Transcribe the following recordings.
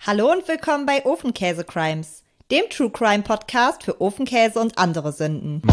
Hallo und willkommen bei Ofenkäse Crimes, dem True Crime Podcast für Ofenkäse und andere Sünden.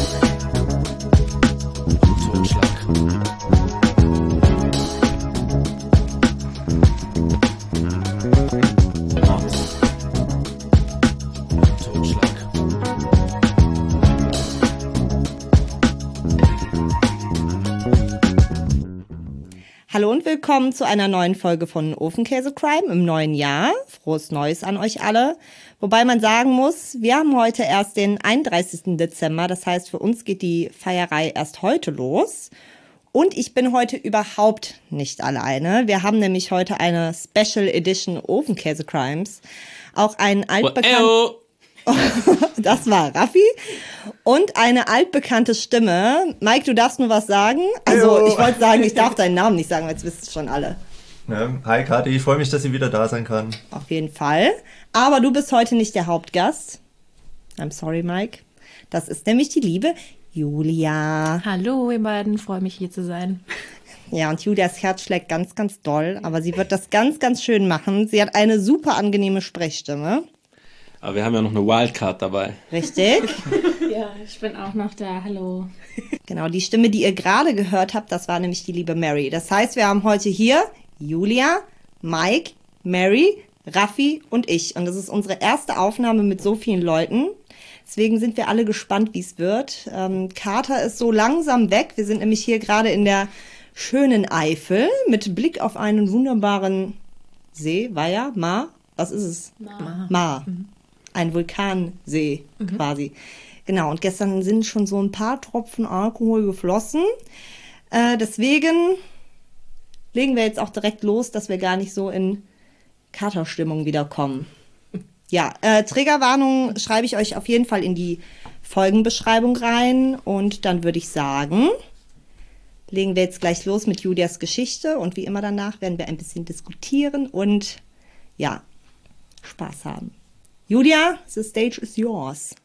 Hallo und willkommen zu einer neuen Folge von Ofenkäse Crime im neuen Jahr. Frohes Neues an euch alle. Wobei man sagen muss, wir haben heute erst den 31. Dezember. Das heißt, für uns geht die Feierei erst heute los. Und ich bin heute überhaupt nicht alleine. Wir haben nämlich heute eine Special Edition Ofenkäse Crimes. Auch ein altbekannter... Das war Raffi. Und eine altbekannte Stimme. Mike, du darfst nur was sagen. Also ich wollte sagen, ich darf deinen Namen nicht sagen, weil jetzt wisst es schon alle. Ja, hi Kathi, ich freue mich, dass sie wieder da sein kann. Auf jeden Fall. Aber du bist heute nicht der Hauptgast. I'm sorry, Mike. Das ist nämlich die liebe Julia. Hallo, ihr beiden. Freue mich, hier zu sein. Ja, und Julias Herz schlägt ganz, ganz doll. Aber sie wird das ganz, ganz schön machen. Sie hat eine super angenehme Sprechstimme. Aber wir haben ja noch eine Wildcard dabei. Richtig. Ja, ich bin auch noch da. Hallo. Genau, die Stimme, die ihr gerade gehört habt, das war nämlich die liebe Mary. Das heißt, wir haben heute hier Julia, Mike, Mary, Raffi und ich. Und das ist unsere erste Aufnahme mit so vielen Leuten. Deswegen sind wir alle gespannt, wie es wird. Kater ist so langsam weg. Wir sind nämlich hier gerade in der schönen Eifel mit Blick auf einen wunderbaren See, Weiher, Mar. Was ist es? Mar. Mhm. Ein Vulkansee quasi. Genau, und gestern sind schon so ein paar Tropfen Alkohol geflossen. Deswegen legen wir jetzt auch direkt los, dass wir gar nicht so in Katerstimmung wiederkommen. Ja, Triggerwarnung schreibe ich euch auf jeden Fall in die Folgenbeschreibung rein. Und dann würde ich sagen, legen wir jetzt gleich los mit Julias Geschichte. Und wie immer danach werden wir ein bisschen diskutieren und ja, Spaß haben. Julia, the stage is yours.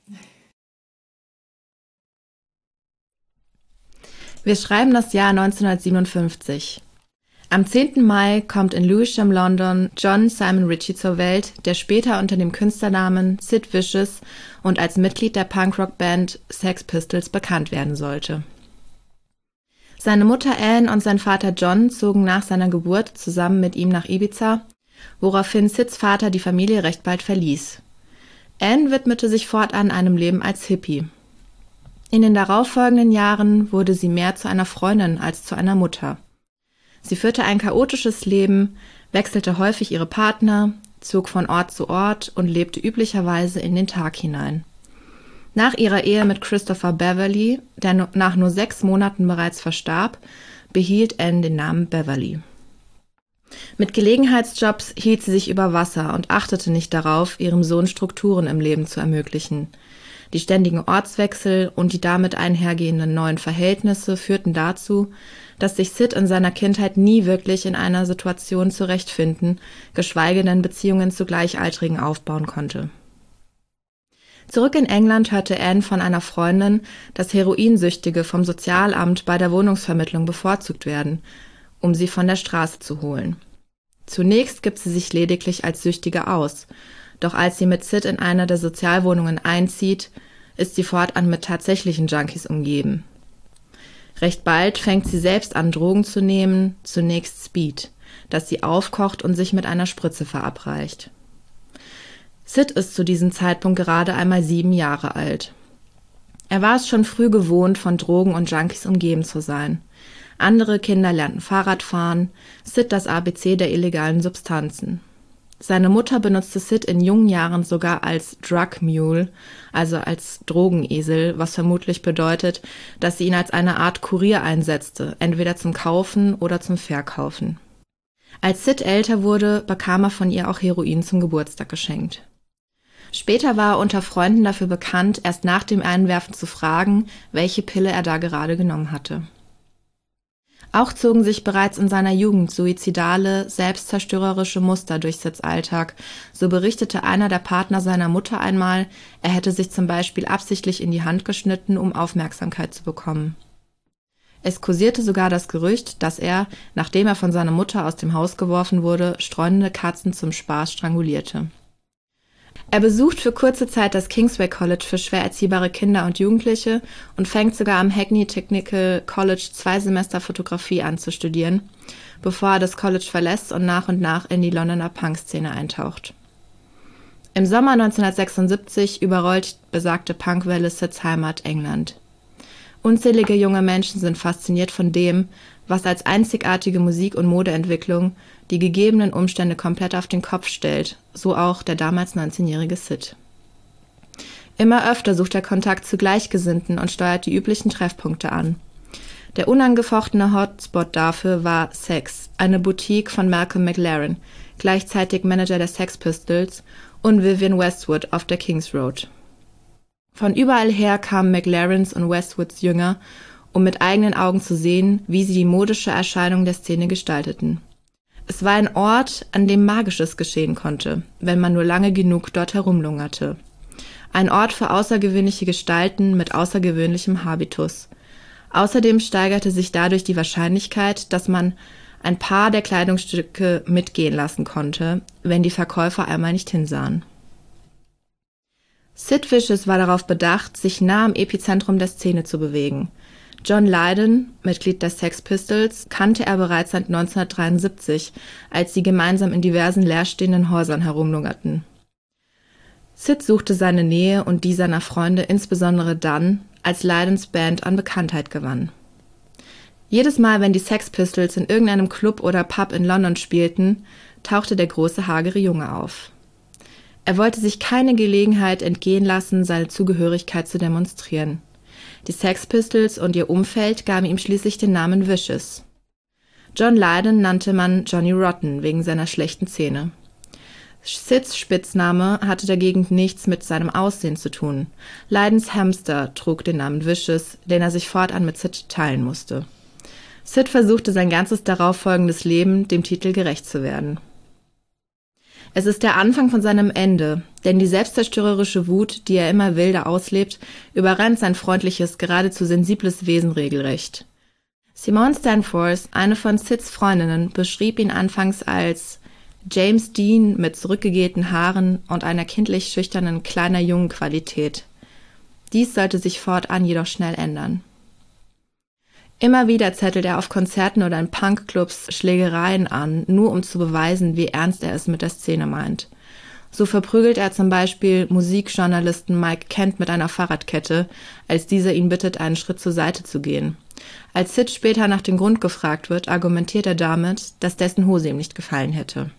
Wir schreiben das Jahr 1957. Am 10. Mai kommt in Lewisham, London, John Simon Ritchie zur Welt, der später unter dem Künstlernamen Sid Vicious und als Mitglied der Punkrock-Band Sex Pistols bekannt werden sollte. Seine Mutter Anne und sein Vater John zogen nach seiner Geburt zusammen mit ihm nach Ibiza, woraufhin Sids Vater die Familie recht bald verließ. Anne widmete sich fortan einem Leben als Hippie. In den darauffolgenden Jahren wurde sie mehr zu einer Freundin als zu einer Mutter. Sie führte ein chaotisches Leben, wechselte häufig ihre Partner, zog von Ort zu Ort und lebte üblicherweise in den Tag hinein. Nach ihrer Ehe mit Christopher Beverly, der nach nur 6 Monaten bereits verstarb, behielt Anne den Namen Beverly. Mit Gelegenheitsjobs hielt sie sich über Wasser und achtete nicht darauf, ihrem Sohn Strukturen im Leben zu ermöglichen. Die ständigen Ortswechsel und die damit einhergehenden neuen Verhältnisse führten dazu, dass sich Sid in seiner Kindheit nie wirklich in einer Situation zurechtfinden, geschweige denn Beziehungen zu Gleichaltrigen aufbauen konnte. Zurück in England hörte Anne von einer Freundin, dass Heroinsüchtige vom Sozialamt bei der Wohnungsvermittlung bevorzugt werden, um sie von der Straße zu holen. Zunächst gibt sie sich lediglich als Süchtige aus, doch als sie mit Sid in einer der Sozialwohnungen einzieht, ist sie fortan mit tatsächlichen Junkies umgeben. Recht bald fängt sie selbst an, Drogen zu nehmen, zunächst Speed, das sie aufkocht und sich mit einer Spritze verabreicht. Sid ist zu diesem Zeitpunkt gerade einmal 7 Jahre alt. Er war es schon früh gewohnt, von Drogen und Junkies umgeben zu sein. Andere Kinder lernten Fahrradfahren, Sid das ABC der illegalen Substanzen. Seine Mutter benutzte Sid in jungen Jahren sogar als Drug Mule, also als Drogenesel, was vermutlich bedeutet, dass sie ihn als eine Art Kurier einsetzte, entweder zum Kaufen oder zum Verkaufen. Als Sid älter wurde, bekam er von ihr auch Heroin zum Geburtstag geschenkt. Später war er unter Freunden dafür bekannt, erst nach dem Einwerfen zu fragen, welche Pille er da gerade genommen hatte. Auch zogen sich bereits in seiner Jugend suizidale, selbstzerstörerische Muster durch Sids Alltag. So berichtete einer der Partner seiner Mutter einmal, er hätte sich zum Beispiel absichtlich in die Hand geschnitten, um Aufmerksamkeit zu bekommen. Es kursierte sogar das Gerücht, dass er, nachdem er von seiner Mutter aus dem Haus geworfen wurde, streunende Katzen zum Spaß strangulierte. Er besucht für kurze Zeit das Kingsway College für schwer erziehbare Kinder und Jugendliche und fängt sogar am Hackney Technical College 2 Semester Fotografie an zu studieren, bevor er das College verlässt und nach in die Londoner Punk-Szene eintaucht. Im Sommer 1976 überrollt besagte Punkwelle Sids Heimat England. Unzählige junge Menschen sind fasziniert von dem, was als einzigartige Musik- und Modeentwicklung die gegebenen Umstände komplett auf den Kopf stellt, so auch der damals 19-jährige Sid. Immer öfter sucht er Kontakt zu Gleichgesinnten und steuert die üblichen Treffpunkte an. Der unangefochtene Hotspot dafür war Sex, eine Boutique von Malcolm McLaren, gleichzeitig Manager der Sex Pistols, und Vivienne Westwood auf der Kings Road. Von überall her kamen McLarens und Westwoods Jünger, um mit eigenen Augen zu sehen, wie sie die modische Erscheinung der Szene gestalteten. Es war ein Ort, an dem Magisches geschehen konnte, wenn man nur lange genug dort herumlungerte. Ein Ort für außergewöhnliche Gestalten mit außergewöhnlichem Habitus. Außerdem steigerte sich dadurch die Wahrscheinlichkeit, dass man ein paar der Kleidungsstücke mitgehen lassen konnte, wenn die Verkäufer einmal nicht hinsahen. Sid Vicious war darauf bedacht, sich nah am Epizentrum der Szene zu bewegen. John Lydon, Mitglied der Sex Pistols, kannte er bereits seit 1973, als sie gemeinsam in diversen leerstehenden Häusern herumlungerten. Sid suchte seine Nähe und die seiner Freunde insbesondere dann, als Lydons Band an Bekanntheit gewann. Jedes Mal, wenn die Sex Pistols in irgendeinem Club oder Pub in London spielten, tauchte der große, hagere Junge auf. Er wollte sich keine Gelegenheit entgehen lassen, seine Zugehörigkeit zu demonstrieren. Die Sex Pistols und ihr Umfeld gaben ihm schließlich den Namen Vicious. John Lydon nannte man Johnny Rotten wegen seiner schlechten Zähne. Sids Spitzname hatte dagegen nichts mit seinem Aussehen zu tun. Lydons Hamster trug den Namen Vicious, den er sich fortan mit Sid teilen musste. Sid versuchte sein ganzes darauffolgendes Leben, dem Titel gerecht zu werden. Es ist der Anfang von seinem Ende, denn die selbstzerstörerische Wut, die er immer wilder auslebt, überrennt sein freundliches, geradezu sensibles Wesen regelrecht. Simone Stanforth, eine von Sids Freundinnen, beschrieb ihn anfangs als James Dean mit zurückgegelten Haaren und einer kindlich schüchternen kleiner Jungenqualität. Dies sollte sich fortan jedoch schnell ändern. Immer wieder zettelt er auf Konzerten oder in Punkclubs Schlägereien an, nur um zu beweisen, wie ernst er es mit der Szene meint. So verprügelt er zum Beispiel Musikjournalisten Mike Kent mit einer Fahrradkette, als dieser ihn bittet, einen Schritt zur Seite zu gehen. Als Sid später nach dem Grund gefragt wird, argumentiert er damit, dass dessen Hose ihm nicht gefallen hätte.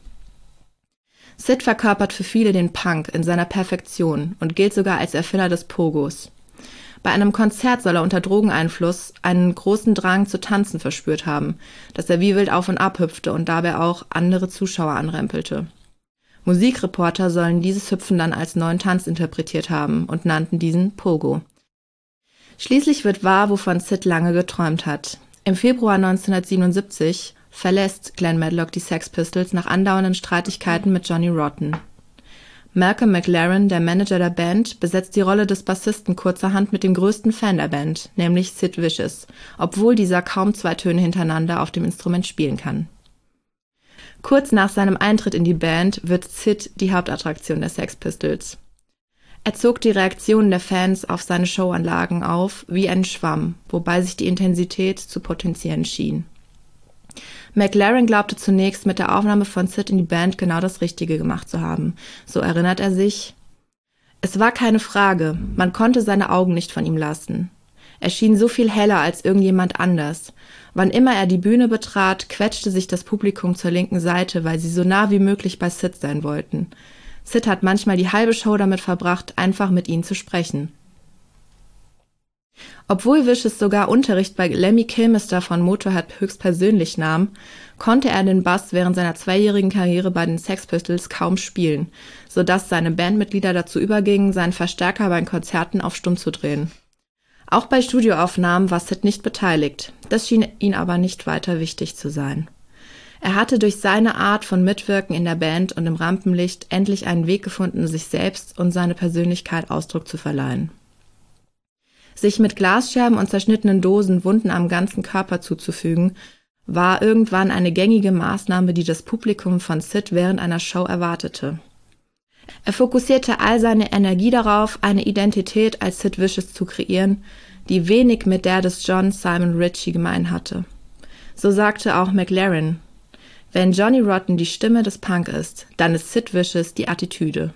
Sid verkörpert für viele den Punk in seiner Perfektion und gilt sogar als Erfinder des Pogos. Bei einem Konzert soll er unter Drogeneinfluss einen großen Drang zu tanzen verspürt haben, dass er wie wild auf und ab hüpfte und dabei auch andere Zuschauer anrempelte. Musikreporter sollen dieses Hüpfen dann als neuen Tanz interpretiert haben und nannten diesen Pogo. Schließlich wird wahr, wovon Sid lange geträumt hat. Im Februar 1977 verlässt Glenn Medlock die Sex Pistols nach andauernden Streitigkeiten mit Johnny Rotten. Malcolm McLaren, der Manager der Band, besetzt die Rolle des Bassisten kurzerhand mit dem größten Fan der Band, nämlich Sid Vicious, obwohl dieser kaum 2 Töne hintereinander auf dem Instrument spielen kann. Kurz nach seinem Eintritt in die Band wird Sid die Hauptattraktion der Sex Pistols. Er zog die Reaktionen der Fans auf seine Showanlagen auf wie ein Schwamm, wobei sich die Intensität zu potenzieren schien. McLaren glaubte zunächst, mit der Aufnahme von Sid in die Band genau das Richtige gemacht zu haben. So erinnert er sich: Es war keine Frage, man konnte seine Augen nicht von ihm lassen. Er schien so viel heller als irgendjemand anders. Wann immer er die Bühne betrat, quetschte sich das Publikum zur linken Seite, weil sie so nah wie möglich bei Sid sein wollten. Sid hat manchmal die halbe Show damit verbracht, einfach mit ihnen zu sprechen. Obwohl Vicious sogar Unterricht bei Lemmy Kilmister von Motorhead höchstpersönlich nahm, konnte er den Bass während seiner 2-jährigen Karriere bei den Sex Pistols kaum spielen, sodass seine Bandmitglieder dazu übergingen, seinen Verstärker bei Konzerten auf Stumm zu drehen. Auch bei Studioaufnahmen war Sid nicht beteiligt, das schien ihn aber nicht weiter wichtig zu sein. Er hatte durch seine Art von Mitwirken in der Band und im Rampenlicht endlich einen Weg gefunden, sich selbst und seine Persönlichkeit Ausdruck zu verleihen. Sich mit Glasscherben und zerschnittenen Dosen Wunden am ganzen Körper zuzufügen, war irgendwann eine gängige Maßnahme, die das Publikum von Sid während einer Show erwartete. Er fokussierte all seine Energie darauf, eine Identität als Sid Vicious zu kreieren, die wenig mit der des John Simon Ritchie gemein hatte. So sagte auch McLaren: Wenn Johnny Rotten die Stimme des Punk ist, dann ist Sid Vicious die Attitüde.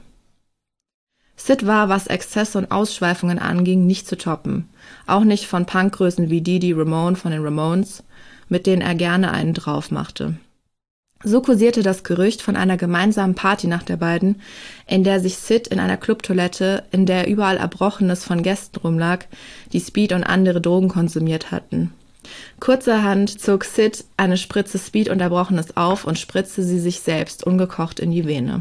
Sid war, was Exzesse und Ausschweifungen anging, nicht zu toppen, auch nicht von Punkgrößen wie Dee Dee Ramone von den Ramones, mit denen er gerne einen drauf machte. So kursierte das Gerücht von einer gemeinsamen Partynacht der beiden, in der sich Sid in einer Clubtoilette, in der überall Erbrochenes von Gästen rumlag, die Speed und andere Drogen konsumiert hatten. Kurzerhand zog Sid eine Spritze Speed und Erbrochenes auf und spritzte sie sich selbst ungekocht in die Vene.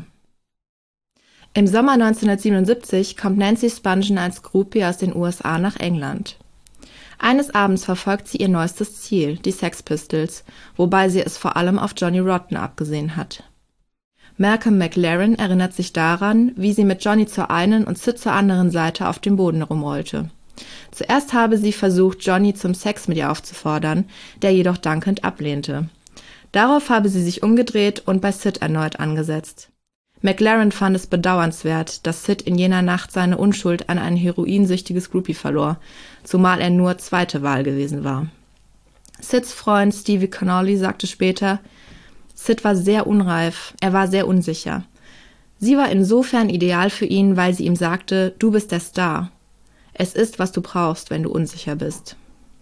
Im Sommer 1977 kommt Nancy Spungen als Groupie aus den USA nach England. Eines Abends verfolgt sie ihr neuestes Ziel, die Sex Pistols, wobei sie es vor allem auf Johnny Rotten abgesehen hat. Malcolm McLaren erinnert sich daran, wie sie mit Johnny zur einen und Sid zur anderen Seite auf dem Boden rumrollte. Zuerst habe sie versucht, Johnny zum Sex mit ihr aufzufordern, der jedoch dankend ablehnte. Darauf habe sie sich umgedreht und bei Sid erneut angesetzt. McLaren fand es bedauernswert, dass Sid in jener Nacht seine Unschuld an ein heroinsüchtiges Groupie verlor, zumal er nur zweite Wahl gewesen war. Sids Freund Stevie Connolly sagte später: Sid war sehr unreif, er war sehr unsicher. Sie war insofern ideal für ihn, weil sie ihm sagte: Du bist der Star. Es ist, was du brauchst, wenn du unsicher bist.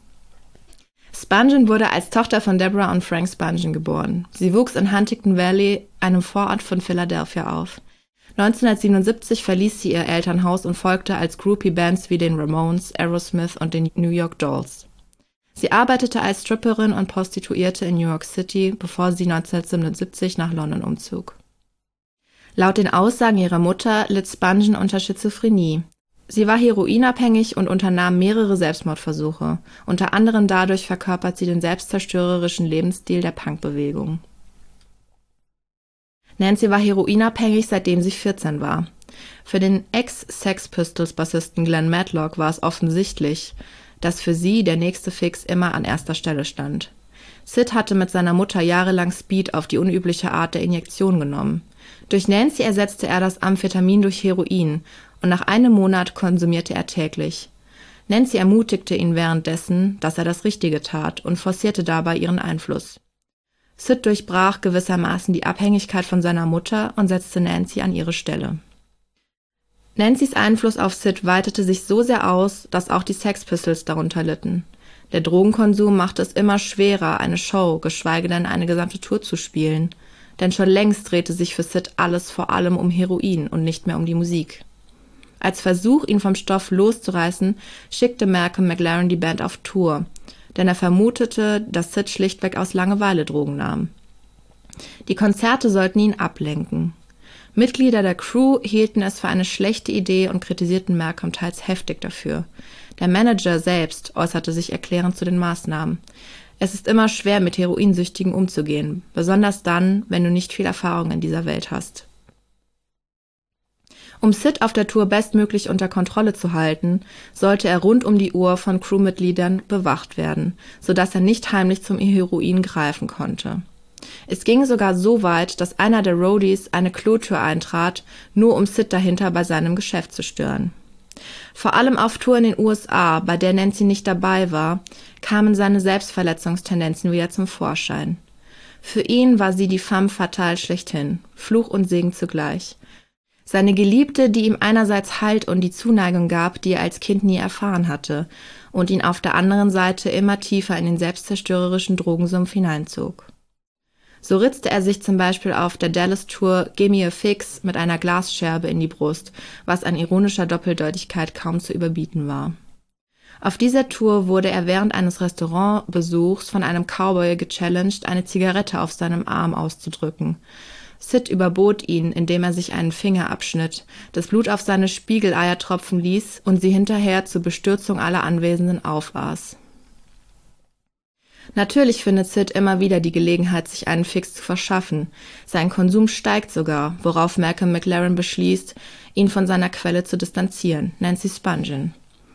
Spungen wurde als Tochter von Deborah und Frank Spungen geboren. Sie wuchs in Huntington Valley, einem Vorort von Philadelphia, auf. 1977 verließ sie ihr Elternhaus und folgte als Groupie Bands wie den Ramones, Aerosmith und den New York Dolls. Sie arbeitete als Stripperin und Prostituierte in New York City, bevor sie 1977 nach London umzog. Laut den Aussagen ihrer Mutter litt Spungen unter Schizophrenie. Sie war heroinabhängig und unternahm mehrere Selbstmordversuche. Unter anderem dadurch verkörpert sie den selbstzerstörerischen Lebensstil der Punkbewegung. Nancy war heroinabhängig, seitdem sie 14 war. Für den Ex-Sex Pistols-Bassisten Glenn Matlock war es offensichtlich, dass für sie der nächste Fix immer an erster Stelle stand. Sid hatte mit seiner Mutter jahrelang Speed auf die unübliche Art der Injektion genommen. Durch Nancy ersetzte er das Amphetamin durch Heroin und nach einem Monat konsumierte er täglich. Nancy ermutigte ihn währenddessen, dass er das Richtige tat und forcierte dabei ihren Einfluss. Sid durchbrach gewissermaßen die Abhängigkeit von seiner Mutter und setzte Nancy an ihre Stelle. Nancys Einfluss auf Sid weitete sich so sehr aus, dass auch die Sex Pistols darunter litten. Der Drogenkonsum machte es immer schwerer, eine Show, geschweige denn eine gesamte Tour zu spielen. Denn schon längst drehte sich für Sid alles vor allem um Heroin und nicht mehr um die Musik. Als Versuch, ihn vom Stoff loszureißen, schickte Malcolm McLaren die Band auf Tour, denn er vermutete, dass Sid schlichtweg aus Langeweile Drogen nahm. Die Konzerte sollten ihn ablenken. Mitglieder der Crew hielten es für eine schlechte Idee und kritisierten Malcolm teils heftig dafür. Der Manager selbst äußerte sich erklärend zu den Maßnahmen. Es ist immer schwer, mit Heroinsüchtigen umzugehen, besonders dann, wenn du nicht viel Erfahrung in dieser Welt hast. Um Sid auf der Tour bestmöglich unter Kontrolle zu halten, sollte er rund um die Uhr von Crewmitgliedern bewacht werden, sodass er nicht heimlich zum Heroin greifen konnte. Es ging sogar so weit, dass einer der Roadies eine Klotür eintrat, nur um Sid dahinter bei seinem Geschäft zu stören. Vor allem auf Tour in den USA, bei der Nancy nicht dabei war, kamen seine Selbstverletzungstendenzen wieder zum Vorschein. Für ihn war sie die femme fatale schlechthin, Fluch und Segen zugleich. Seine Geliebte, die ihm einerseits Halt und die Zuneigung gab, die er als Kind nie erfahren hatte, und ihn auf der anderen Seite immer tiefer in den selbstzerstörerischen Drogensumpf hineinzog. So ritzte er sich zum Beispiel auf der Dallas-Tour Gimme a Fix mit einer Glasscherbe in die Brust, was an ironischer Doppeldeutigkeit kaum zu überbieten war. Auf dieser Tour wurde er während eines Restaurantbesuchs von einem Cowboy gechallenged, eine Zigarette auf seinem Arm auszudrücken. Sid überbot ihn, indem er sich einen Finger abschnitt, das Blut auf seine Spiegeleier tropfen ließ und sie hinterher zur Bestürzung aller Anwesenden aufaß. Natürlich findet Sid immer wieder die Gelegenheit, sich einen Fix zu verschaffen. Sein Konsum steigt sogar, worauf Malcolm McLaren beschließt, ihn von seiner Quelle zu distanzieren, Nancy Spungen.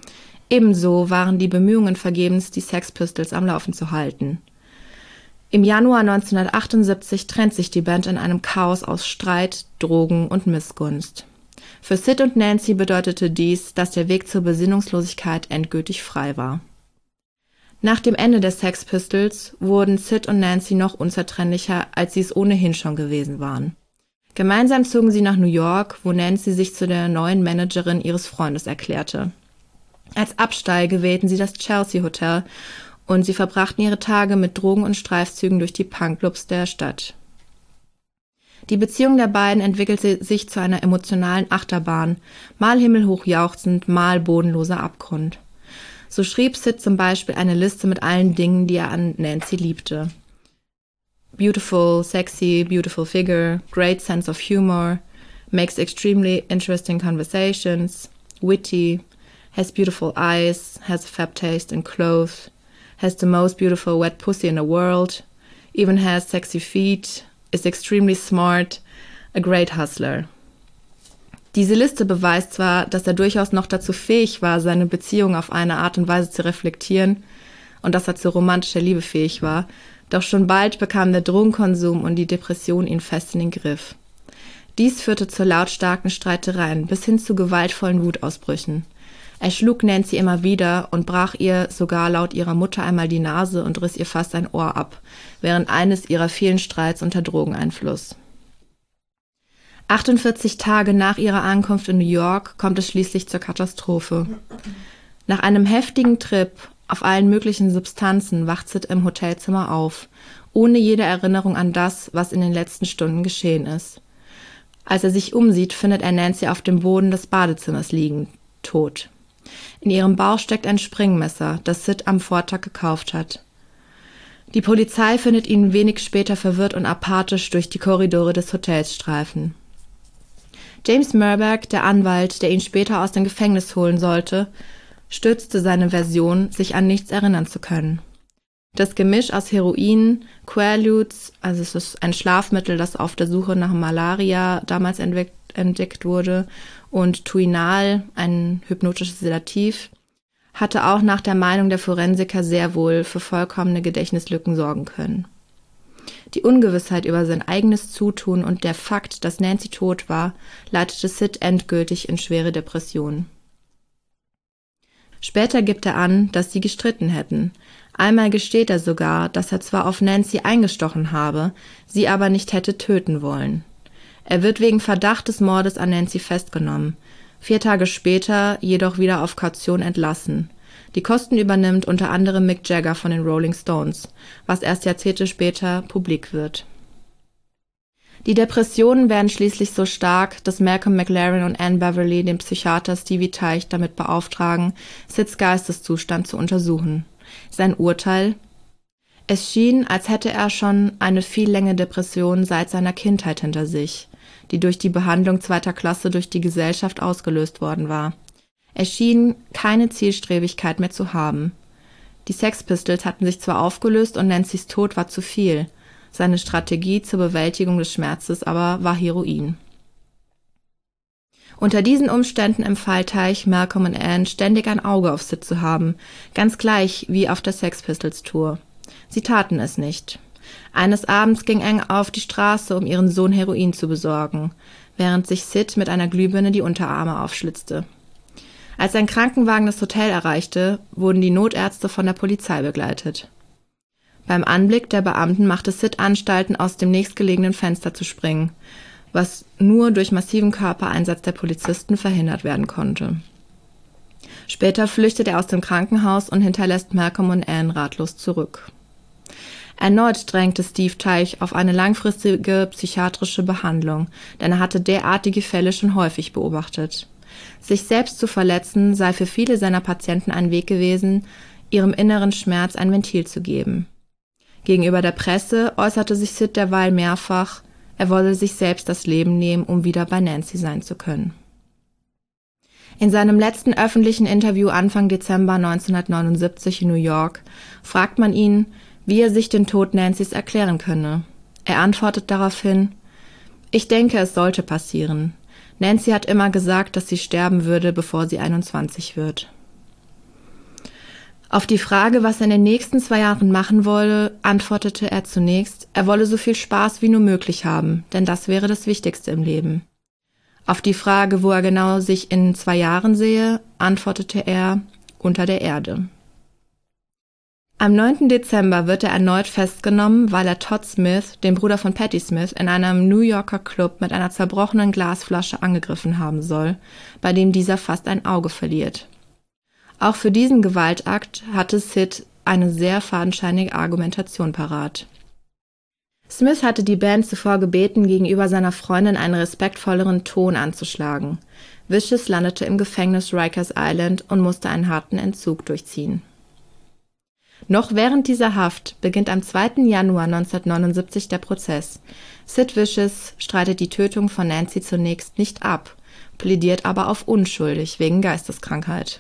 Ebenso waren die Bemühungen vergebens, die Sex Pistols am Laufen zu halten. Im Januar 1978 trennt sich die Band in einem Chaos aus Streit, Drogen und Missgunst. Für Sid und Nancy bedeutete dies, dass der Weg zur Besinnungslosigkeit endgültig frei war. Nach dem Ende der Sex Pistols wurden Sid und Nancy noch unzertrennlicher, als sie es ohnehin schon gewesen waren. Gemeinsam zogen sie nach New York, wo Nancy sich zu der neuen Managerin ihres Freundes erklärte. Als Absteige wählten sie das Chelsea Hotel und sie verbrachten ihre Tage mit Drogen und Streifzügen durch die Punkclubs der Stadt. Die Beziehung der beiden entwickelte sich zu einer emotionalen Achterbahn, mal himmelhoch jauchzend, mal bodenloser Abgrund. So schrieb Sid zum Beispiel eine Liste mit allen Dingen, die er an Nancy liebte. Beautiful, sexy, beautiful figure, great sense of humor, makes extremely interesting conversations, witty, has beautiful eyes, has a fab taste in clothes, has the most beautiful wet pussy in the world, even has sexy feet, is extremely smart, a great hustler. Diese Liste beweist zwar, dass er durchaus noch dazu fähig war, seine Beziehung auf eine Art und Weise zu reflektieren und dass er zu romantischer Liebe fähig war, doch schon bald bekam der Drogenkonsum und die Depression ihn fest in den Griff. Dies führte zu lautstarken Streitereien bis hin zu gewaltvollen Wutausbrüchen. Er schlug Nancy immer wieder und brach ihr sogar laut ihrer Mutter einmal die Nase und riss ihr fast ein Ohr ab, während eines ihrer vielen Streits unter Drogeneinfluss. 48 Tage nach ihrer Ankunft in New York kommt es schließlich zur Katastrophe. Nach einem heftigen Trip auf allen möglichen Substanzen wacht Sid im Hotelzimmer auf, ohne jede Erinnerung an das, was in den letzten Stunden geschehen ist. Als er sich umsieht, findet er Nancy auf dem Boden des Badezimmers liegen, tot. In ihrem Bauch steckt ein Springmesser, das Sid am Vortag gekauft hat. Die Polizei findet ihn wenig später verwirrt und apathisch durch die Korridore des Hotels streifen. James Murberg, der Anwalt, der ihn später aus dem Gefängnis holen sollte, stützte seine Version, sich an nichts erinnern zu können. Das Gemisch aus Heroin, Quaaludes, also es ist ein Schlafmittel, das auf der Suche nach Malaria damals entdeckt wurde, und Tuinal, ein hypnotisches Sedativ, hatte auch nach der Meinung der Forensiker sehr wohl für vollkommene Gedächtnislücken sorgen können. Die Ungewissheit über sein eigenes Zutun und der Fakt, dass Nancy tot war, leitete Sid endgültig in schwere Depressionen. Später gibt er an, dass sie gestritten hätten. Einmal gesteht er sogar, dass er zwar auf Nancy eingestochen habe, sie aber nicht hätte töten wollen. Er wird wegen Verdacht des Mordes an Nancy festgenommen, 4 Tage später jedoch wieder auf Kaution entlassen. Die Kosten übernimmt unter anderem Mick Jagger von den Rolling Stones, was erst Jahrzehnte später publik wird. Die Depressionen werden schließlich so stark, dass Malcolm McLaren und Anne Beverly den Psychiater Stevie Teich damit beauftragen, Sids Geisteszustand zu untersuchen. Sein Urteil: Es schien, als hätte er schon eine viel längere Depression seit seiner Kindheit hinter sich, die durch die Behandlung 2. Klasse durch die Gesellschaft ausgelöst worden war. Er schien keine Zielstrebigkeit mehr zu haben. Die Sex Pistols hatten sich zwar aufgelöst und Nancys Tod war zu viel, seine Strategie zur Bewältigung des Schmerzes aber war Heroin. Unter diesen Umständen empfahl Teich Malcolm und Anne, ständig ein Auge auf Sid zu haben, ganz gleich wie auf der Sex Pistols Tour. Sie taten es nicht. Eines Abends ging Anne auf die Straße, um ihren Sohn Heroin zu besorgen, während sich Sid mit einer Glühbirne die Unterarme aufschlitzte. Als ein Krankenwagen das Hotel erreichte, wurden die Notärzte von der Polizei begleitet. Beim Anblick der Beamten machte Sid Anstalten, aus dem nächstgelegenen Fenster zu springen, was nur durch massiven Körpereinsatz der Polizisten verhindert werden konnte. Später flüchtet er aus dem Krankenhaus und hinterlässt Malcolm und Anne ratlos zurück. Erneut drängte Steve Teich auf eine langfristige psychiatrische Behandlung, denn er hatte derartige Fälle schon häufig beobachtet. Sich selbst zu verletzen sei für viele seiner Patienten ein Weg gewesen, ihrem inneren Schmerz ein Ventil zu geben. Gegenüber der Presse äußerte sich Sid derweil mehrfach, er wolle sich selbst das Leben nehmen, um wieder bei Nancy sein zu können. In seinem letzten öffentlichen Interview Anfang Dezember 1979 in New York fragt man ihn, wie er sich den Tod Nancys erklären könne. Er antwortet daraufhin: Ich denke, es sollte passieren. Nancy hat immer gesagt, dass sie sterben würde, bevor sie 21 wird. Auf die Frage, was er in den nächsten 2 Jahren machen wolle, antwortete er zunächst, er wolle so viel Spaß wie nur möglich haben, denn das wäre das Wichtigste im Leben. Auf die Frage, wo er genau sich in 2 Jahren sehe, antwortete er, unter der Erde. Am 9. Dezember wird er erneut festgenommen, weil er Todd Smith, den Bruder von Patti Smith, in einem New Yorker Club mit einer zerbrochenen Glasflasche angegriffen haben soll, bei dem dieser fast ein Auge verliert. Auch für diesen Gewaltakt hatte Sid eine sehr fadenscheinige Argumentation parat. Smith hatte die Band zuvor gebeten, gegenüber seiner Freundin einen respektvolleren Ton anzuschlagen. Vicious landete im Gefängnis Rikers Island und musste einen harten Entzug durchziehen. Noch während dieser Haft beginnt am 2. Januar 1979 der Prozess. Sid Vicious streitet die Tötung von Nancy zunächst nicht ab, plädiert aber auf unschuldig wegen Geisteskrankheit.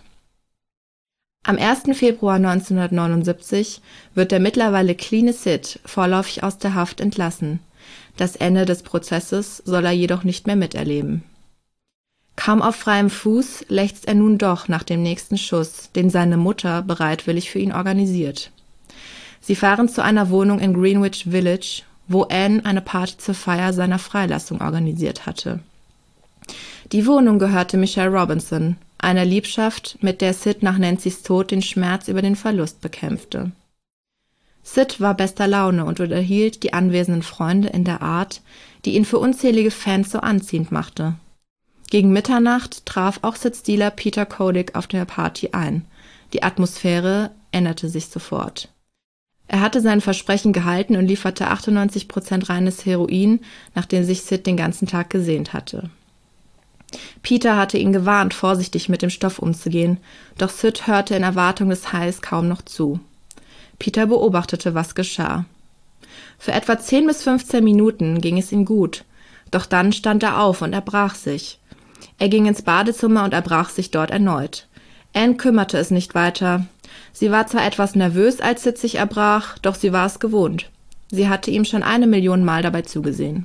Am 1. Februar 1979 wird der mittlerweile cleane Sid vorläufig aus der Haft entlassen. Das Ende des Prozesses soll er jedoch nicht mehr miterleben. Kaum auf freiem Fuß lechzt er nun doch nach dem nächsten Schuss, den seine Mutter bereitwillig für ihn organisiert. Sie fahren zu einer Wohnung in Greenwich Village, wo Anne eine Party zur Feier seiner Freilassung organisiert hatte. Die Wohnung gehörte Michelle Robinson, einer Liebschaft, mit der Sid nach Nancys Tod den Schmerz über den Verlust bekämpfte. Sid war bester Laune und unterhielt die anwesenden Freunde in der Art, die ihn für unzählige Fans so anziehend machte. Gegen Mitternacht traf auch Sids Dealer Peter Kodik auf der Party ein. Die Atmosphäre änderte sich sofort. Er hatte sein Versprechen gehalten und lieferte 98% reines Heroin, nachdem sich Sid den ganzen Tag gesehnt hatte. Peter hatte ihn gewarnt, vorsichtig mit dem Stoff umzugehen, doch Sid hörte in Erwartung des Highs kaum noch zu. Peter beobachtete, was geschah. Für etwa 10 bis 15 Minuten ging es ihm gut, doch dann stand er auf und erbrach sich. Er ging ins Badezimmer und erbrach sich dort erneut. Anne kümmerte es nicht weiter. Sie war zwar etwas nervös, als Sid sich erbrach, doch sie war es gewohnt. Sie hatte ihm schon 1 Million Mal dabei zugesehen.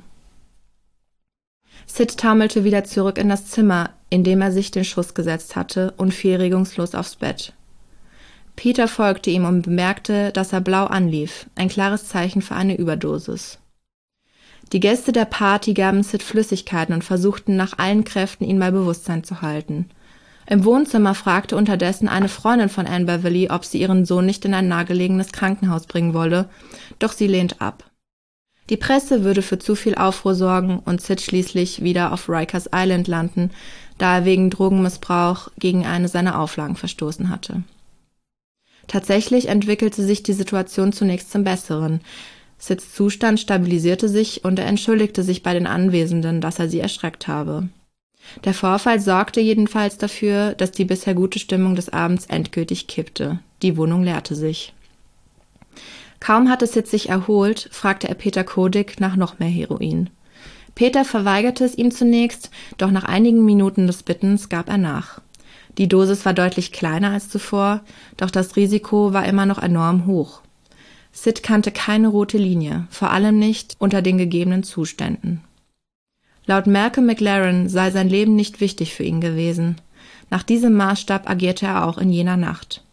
Sid taumelte wieder zurück in das Zimmer, in dem er sich den Schuss gesetzt hatte, und fiel regungslos aufs Bett. Peter folgte ihm und bemerkte, dass er blau anlief, ein klares Zeichen für eine Überdosis. Die Gäste der Party gaben Sid Flüssigkeiten und versuchten nach allen Kräften, ihn bei Bewusstsein zu halten. Im Wohnzimmer fragte unterdessen eine Freundin von Anne Beverly, ob sie ihren Sohn nicht in ein nahegelegenes Krankenhaus bringen wolle, doch sie lehnt ab. Die Presse würde für zu viel Aufruhr sorgen und Sid schließlich wieder auf Rikers Island landen, da er wegen Drogenmissbrauch gegen eine seiner Auflagen verstoßen hatte. Tatsächlich entwickelte sich die Situation zunächst zum Besseren. Sids Zustand stabilisierte sich und er entschuldigte sich bei den Anwesenden, dass er sie erschreckt habe. Der Vorfall sorgte jedenfalls dafür, dass die bisher gute Stimmung des Abends endgültig kippte. Die Wohnung leerte sich. Kaum hatte Sid sich erholt, fragte er Peter Kodik nach noch mehr Heroin. Peter verweigerte es ihm zunächst, doch nach einigen Minuten des Bittens gab er nach. Die Dosis war deutlich kleiner als zuvor, doch das Risiko war immer noch enorm hoch. Sid kannte keine rote Linie, vor allem nicht unter den gegebenen Zuständen. Laut Malcolm McLaren sei sein Leben nicht wichtig für ihn gewesen. Nach diesem Maßstab agierte er auch in jener Nacht.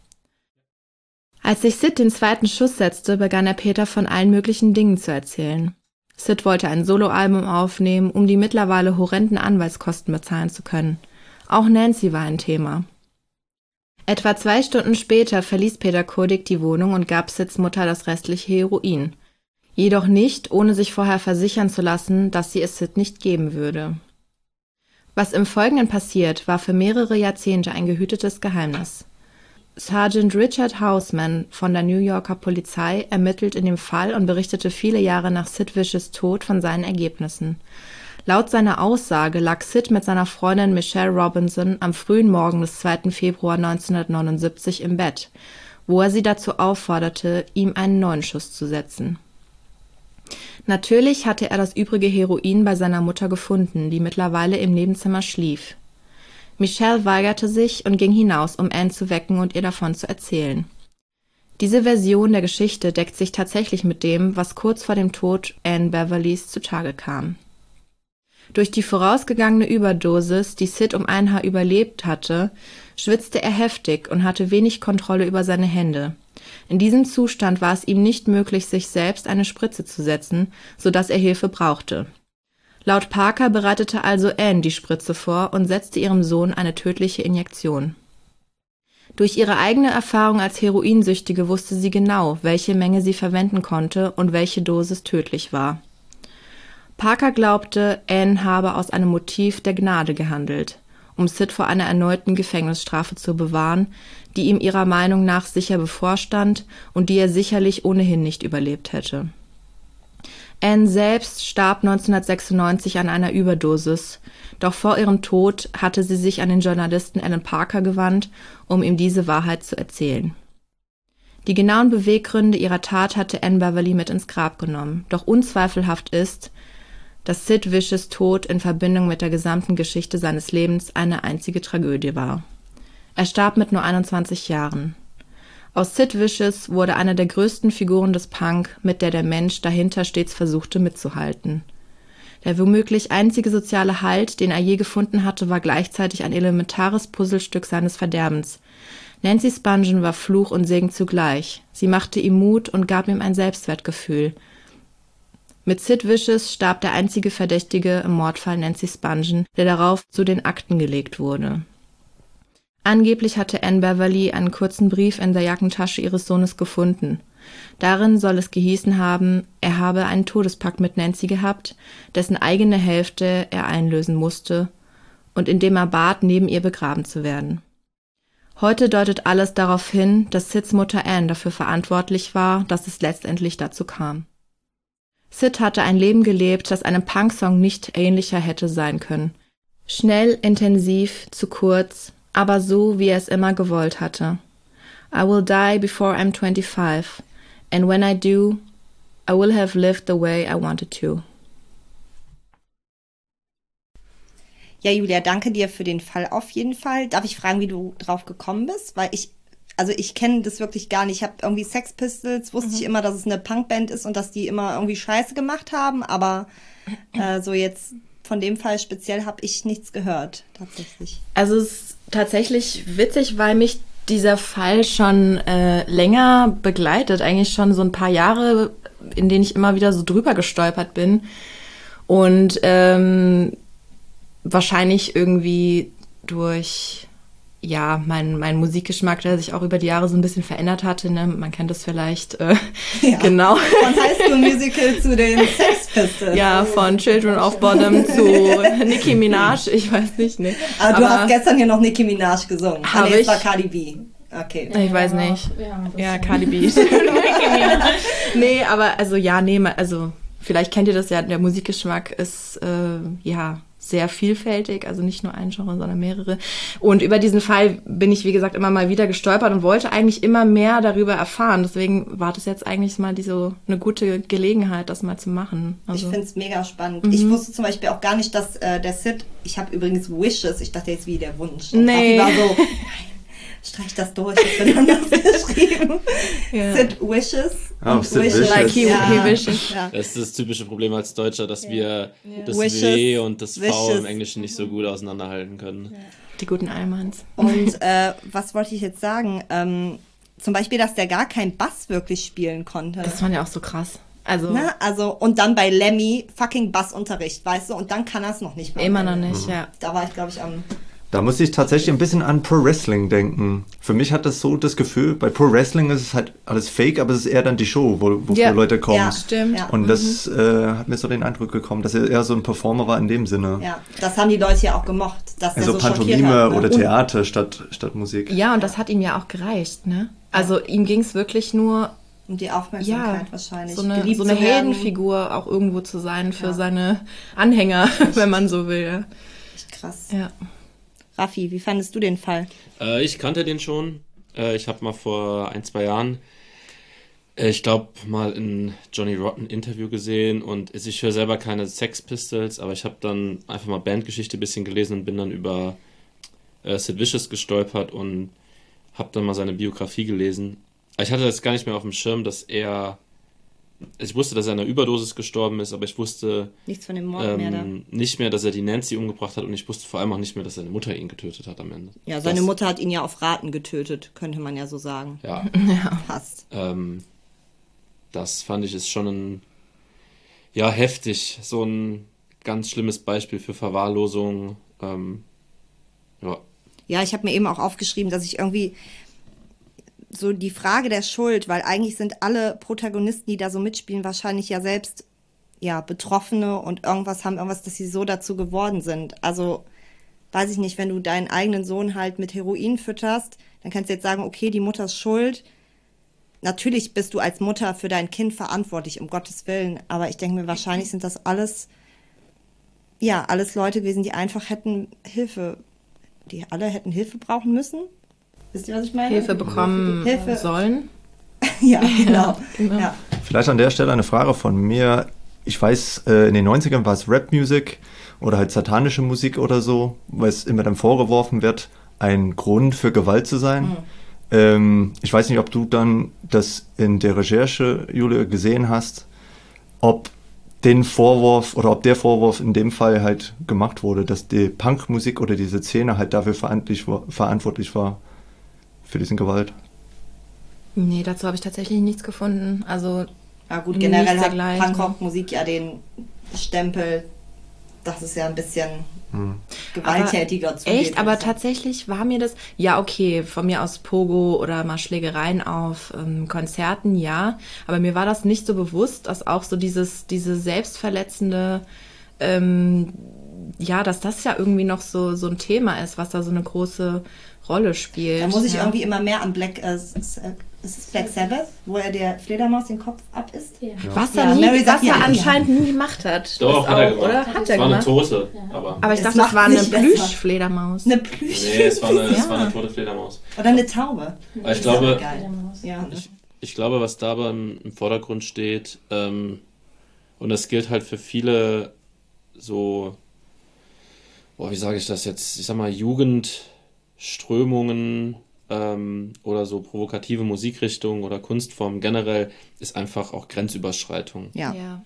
Als sich Sid den zweiten Schuss setzte, begann er Peter von allen möglichen Dingen zu erzählen. Sid wollte ein Soloalbum aufnehmen, um die mittlerweile horrenden Anwaltskosten bezahlen zu können. Auch Nancy war ein Thema. Etwa 2 Stunden später verließ Peter Kodik die Wohnung und gab Sids Mutter das restliche Heroin. Jedoch nicht, ohne sich vorher versichern zu lassen, dass sie es Sid nicht geben würde. Was im Folgenden passiert, war für mehrere Jahrzehnte ein gehütetes Geheimnis. Sergeant Richard Houseman von der New Yorker Polizei ermittelt in dem Fall und berichtete viele Jahre nach Sid Vicious Tod von seinen Ergebnissen. Laut seiner Aussage lag Sid mit seiner Freundin Michelle Robinson am frühen Morgen des 2. Februar 1979 im Bett, wo er sie dazu aufforderte, ihm einen neuen Schuss zu setzen. Natürlich hatte er das übrige Heroin bei seiner Mutter gefunden, die mittlerweile im Nebenzimmer schlief. Michelle weigerte sich und ging hinaus, um Anne zu wecken und ihr davon zu erzählen. Diese Version der Geschichte deckt sich tatsächlich mit dem, was kurz vor dem Tod Anne Beverlys zutage kam. Durch die vorausgegangene Überdosis, die Sid um ein Haar überlebt hatte, schwitzte er heftig und hatte wenig Kontrolle über seine Hände. In diesem Zustand war es ihm nicht möglich, sich selbst eine Spritze zu setzen, sodass er Hilfe brauchte. Laut Parker bereitete also Anne die Spritze vor und setzte ihrem Sohn eine tödliche Injektion. Durch ihre eigene Erfahrung als Heroinsüchtige wusste sie genau, welche Menge sie verwenden konnte und welche Dosis tödlich war. Parker glaubte, Anne habe aus einem Motiv der Gnade gehandelt, um Sid vor einer erneuten Gefängnisstrafe zu bewahren, die ihm ihrer Meinung nach sicher bevorstand und die er sicherlich ohnehin nicht überlebt hätte. Anne selbst starb 1996 an einer Überdosis, doch vor ihrem Tod hatte sie sich an den Journalisten Alan Parker gewandt, um ihm diese Wahrheit zu erzählen. Die genauen Beweggründe ihrer Tat hatte Anne Beverly mit ins Grab genommen, doch unzweifelhaft ist, dass Sid Vicious Tod in Verbindung mit der gesamten Geschichte seines Lebens eine einzige Tragödie war. Er starb mit nur 21 Jahren. Aus Sid Vicious wurde eine der größten Figuren des Punk, mit der Mensch dahinter stets versuchte mitzuhalten. Der womöglich einzige soziale Halt, den er je gefunden hatte, war gleichzeitig ein elementares Puzzlestück seines Verderbens. Nancy Spungen war Fluch und Segen zugleich. Sie machte ihm Mut und gab ihm ein Selbstwertgefühl. Mit Sid Vicious starb der einzige Verdächtige im Mordfall Nancy Spungen, der darauf zu den Akten gelegt wurde. Angeblich hatte Anne Beverly einen kurzen Brief in der Jackentasche ihres Sohnes gefunden. Darin soll es gehießen haben, er habe einen Todespakt mit Nancy gehabt, dessen eigene Hälfte er einlösen musste und in dem er bat, neben ihr begraben zu werden. Heute deutet alles darauf hin, dass Sids Mutter Anne dafür verantwortlich war, dass es letztendlich dazu kam. Sid hatte ein Leben gelebt, das einem Punksong nicht ähnlicher hätte sein können. Schnell, intensiv, zu kurz, aber so, wie er es immer gewollt hatte. I will die before I'm 25, and when I do, I will have lived the way I wanted to. Ja, Julia, danke dir für den Fall auf jeden Fall. Darf ich fragen, wie du drauf gekommen bist? Weil ich kenne das wirklich gar nicht. Ich habe irgendwie Sex Pistols, wusste ich immer, dass es eine Punkband ist und dass die immer irgendwie Scheiße gemacht haben, aber so jetzt von dem Fall speziell habe ich nichts gehört, tatsächlich. Also es ist tatsächlich witzig, weil mich dieser Fall schon länger begleitet, eigentlich schon so ein paar Jahre, in denen ich immer wieder so drüber gestolpert bin und wahrscheinlich irgendwie durch mein Musikgeschmack, der sich auch über die Jahre so ein bisschen verändert hatte, ne? Man kennt das vielleicht, genau. Von High School Musical zu den Sex Pistols. Ja, von Children of Bodom zu Nicki Minaj, ich weiß nicht, ne. Aber du hast gestern hier noch Nicki Minaj gesungen. Habe ich? Es war Cardi B. Okay. Ich weiß nicht. Ja, Cardi B. Nee, aber also vielleicht kennt ihr das ja, der Musikgeschmack ist, sehr vielfältig, also nicht nur ein Genre, sondern mehrere. Und über diesen Fall bin ich, wie gesagt, immer mal wieder gestolpert und wollte eigentlich immer mehr darüber erfahren. Deswegen war das jetzt eigentlich mal eine gute Gelegenheit, das mal zu machen. Also, ich finde es mega spannend. Ich wusste zum Beispiel auch gar nicht, dass der Sid, ich habe übrigens Wishes, ich dachte jetzt wie der Wunsch. Und nee. war so, nein, streich das durch, das wird anders geschrieben. Ja. Sid Wishes. Oh, Sid Wishes. Like he wishes. Ja. Das ist das typische Problem als Deutscher, dass wir das Wishes, W und das V Wishes. im Englischen nicht so gut auseinanderhalten können. Die guten Allmanns. Und was wollte ich jetzt sagen? Zum Beispiel, dass der gar keinen Bass wirklich spielen konnte. Das fand ja auch so krass. Also und dann bei Lemmy fucking Bassunterricht, weißt du? Und dann kann er es noch nicht mal. immer noch nicht, ja. Da war ich, glaube ich, am... Da muss ich tatsächlich ein bisschen an Pro Wrestling denken. Für mich hat das so das Gefühl, bei Pro Wrestling ist es halt alles fake, aber es ist eher dann die Show, wo Leute kommen. Ja, stimmt. Ja. Und das hat mir so den Eindruck gekommen, dass er eher so ein Performer war in dem Sinne. Ja, das haben die Leute ja auch gemocht, dass der Also so schockiert Pantomime hat, ne? oder Theater statt Musik. Ja, und das hat ihm ja auch gereicht, ne? Also ihm ging es wirklich nur Und die Aufmerksamkeit wahrscheinlich. so eine geliebt zu werden. Heldenfigur auch irgendwo zu sein für seine Anhänger, wenn man so will. Ja. Echt krass. Ja. Raffi, wie fandest du den Fall? Ich kannte den schon. Ich habe mal vor 1-2 Jahren, ich glaube, mal in Johnny Rotten Interview gesehen und ich höre selber keine Sex Pistols, aber ich habe dann einfach mal Bandgeschichte ein bisschen gelesen und bin dann über Sid Vicious gestolpert und habe dann mal seine Biografie gelesen. Aber ich hatte das gar nicht mehr auf dem Schirm, dass er ich wusste, dass er an einer Überdosis gestorben ist, aber ich wusste Nichts von dem Mord mehr da. nicht mehr, dass er die Nancy umgebracht hat und ich wusste vor allem auch nicht mehr, dass seine Mutter ihn getötet hat am Ende. Ja, seine Mutter hat ihn ja auf Raten getötet, könnte man ja so sagen. Ja. Fast. Das fand ich ist schon heftig. So ein ganz schlimmes Beispiel für Verwahrlosung. Ja, ich habe mir eben auch aufgeschrieben, dass ich irgendwie so die Frage der Schuld, weil eigentlich sind alle Protagonisten, die da so mitspielen, wahrscheinlich ja selbst Betroffene und irgendwas, dass sie so dazu geworden sind. Also, weiß ich nicht, wenn du deinen eigenen Sohn halt mit Heroin fütterst, dann kannst du jetzt sagen, okay, die Mutter ist schuld. Natürlich bist du als Mutter für dein Kind verantwortlich, um Gottes Willen. Aber ich denke mir, wahrscheinlich sind das alles Leute gewesen, die einfach die alle hätten Hilfe brauchen müssen. Wisst ihr, was ich meine? Hilfe bekommen sollen. Ja, genau. Ja. Vielleicht an der Stelle eine Frage von mir. Ich weiß, in den 90ern war es Rap-Music oder halt satanische Musik oder so, weil es immer dann vorgeworfen wird, ein Grund für Gewalt zu sein. Ich weiß nicht, ob du dann das in der Recherche, Julia, gesehen hast, ob der Vorwurf in dem Fall halt gemacht wurde, dass die Punkmusik oder diese Szene halt dafür verantwortlich war für diesen Gewalt. Nee, dazu habe ich tatsächlich nichts gefunden. Also, ja gut, generell hat Punkrock-Musik ja den Stempel, dass es ja ein bisschen gewalttätiger zugeht. Echt, aber tatsächlich war mir das, von mir aus Pogo oder mal Schlägereien auf Konzerten, ja, aber mir war das nicht so bewusst, dass auch so diese selbstverletzende, dass das ja irgendwie noch so ein Thema ist, was da so eine große Rolle spielt. Da muss ich irgendwie immer mehr an Black Sabbath, wo er der Fledermaus den Kopf abisst. Ja. Was er anscheinend nie gemacht hat. Doch, hat er gemacht. Oder? Hat er war gemacht? Eine Tote. Aber ich dachte, das war eine Plüschfledermaus. Eine Plüschfledermaus? Nee, es war eine tote Fledermaus. Oder eine Taube. Aber ich glaube, ich glaube, was da aber im Vordergrund steht, und das gilt halt für viele so, wie sage ich das jetzt? Ich sag mal, Jugendströmungen oder so provokative Musikrichtungen oder Kunstformen generell ist einfach auch Grenzüberschreitung. Ja.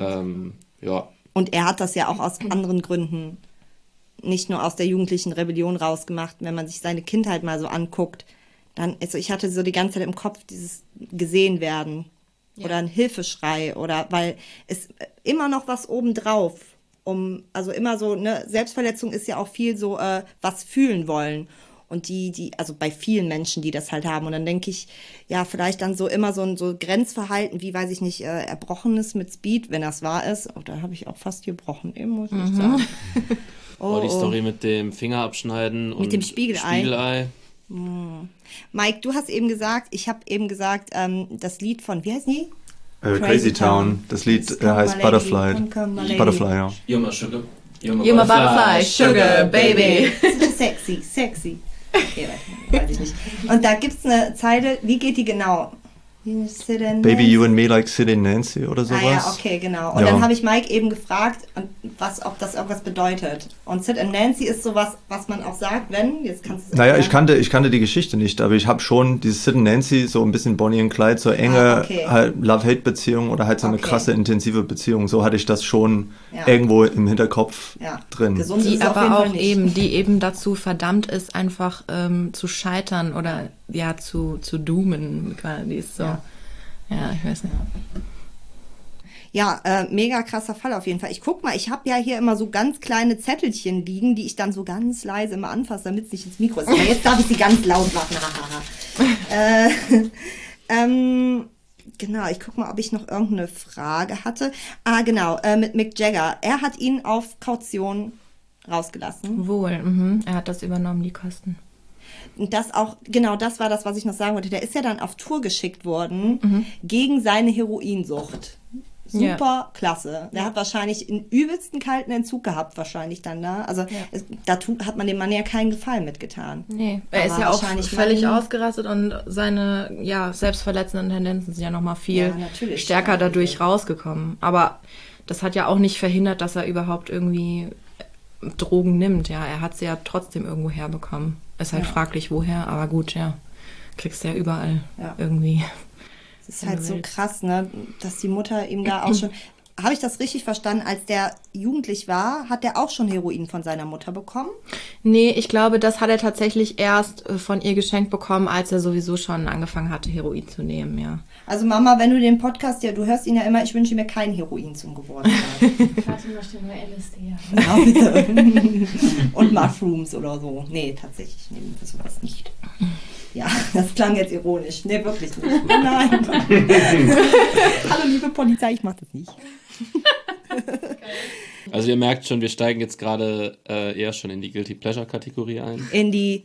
Und er hat das ja auch aus anderen Gründen, nicht nur aus der jugendlichen Rebellion rausgemacht. Wenn man sich seine Kindheit mal so anguckt, dann, also ich hatte so die ganze Zeit im Kopf dieses gesehen werden oder ein Hilfeschrei oder weil es immer noch was obendrauf, also immer so, ne, Selbstverletzung ist ja auch viel so, was fühlen wollen. Und also bei vielen Menschen, die das halt haben. Und dann denke ich, ja, vielleicht dann so immer so ein Grenzverhalten, wie, weiß ich nicht, Erbrochenes mit Speed, wenn das wahr ist. Oh, da habe ich auch fast gebrochen, eben, muss ich sagen. Die Story mit dem Finger abschneiden mit und dem Spiegelei. Mike, du hast eben gesagt, ich habe eben gesagt, das Lied von, wie heißt die? Crazy Town. Das Lied heißt Butterfly. Butterfly, ja. You're my sugar. You're my butterfly, sugar, baby. Sexy. Okay, weiß ich nicht. Und da gibt's eine Zeile, wie geht die genau? Baby, you and me like Sid and Nancy oder sowas. Ah ja, okay, genau. Und dann habe ich Mike eben gefragt, ob das irgendwas bedeutet. Und Sid and Nancy ist sowas, was man auch sagt, wenn, jetzt kannst du es erklären. ich kannte die Geschichte nicht, aber ich habe schon dieses Sid and Nancy, so ein bisschen Bonnie und Clyde, so enge halt Love-Hate-Beziehung oder halt so eine krasse, intensive Beziehung. So hatte ich das schon irgendwo im Hinterkopf drin. Gesund die ist aber auf auch jeden die eben dazu verdammt ist, einfach zu scheitern oder zu doomen. Die ist so. Ja, ich weiß nicht. Ja, mega krasser Fall auf jeden Fall. Ich guck mal, ich habe ja hier immer so ganz kleine Zettelchen liegen, die ich dann so ganz leise immer anfasse, damit es nicht ins Mikro ist. Aber jetzt darf ich sie ganz laut machen. Genau, ich guck mal, ob ich noch irgendeine Frage hatte. Genau, mit Mick Jagger. Er hat ihn auf Kaution rausgelassen. Wohl, er hat das übernommen, die Kosten. Und das auch, genau, das war das, was ich noch sagen wollte. Der ist ja dann auf Tour geschickt worden gegen seine Heroinsucht. Super klasse. Der hat wahrscheinlich den übelsten kalten Entzug gehabt, wahrscheinlich dann da. Also da hat man dem Mann ja keinen Gefallen mitgetan. Nee, er ist ja auch völlig ausgerastet und seine selbstverletzenden Tendenzen sind ja nochmal viel stärker dadurch rausgekommen. Aber das hat ja auch nicht verhindert, dass er überhaupt irgendwie Drogen nimmt. Ja, er hat sie ja trotzdem irgendwo herbekommen. Ist halt fraglich, woher, aber gut, kriegst du ja überall irgendwie. Das ist halt so krass, ne, dass die Mutter ihm da auch schon... Habe ich das richtig verstanden? Als der jugendlich war, hat der auch schon Heroin von seiner Mutter bekommen? Nee, ich glaube, das hat er tatsächlich erst von ihr geschenkt bekommen, als er sowieso schon angefangen hatte, Heroin zu nehmen, ja. Also Mama, wenn du den Podcast, ja, du hörst ihn ja immer, ich wünsche mir kein Heroin zum Geburtstag. Vater möchte nur LSD haben. Ja, bitte. Und Mushrooms oder so. Nee, tatsächlich nehmen wir sowas nicht. Ja, das klang jetzt ironisch. Nee, wirklich nicht. Nein. Hallo, liebe Polizei, ich mach das nicht. Also ihr merkt schon, wir steigen jetzt gerade eher schon in die Guilty Pleasure Kategorie ein. In die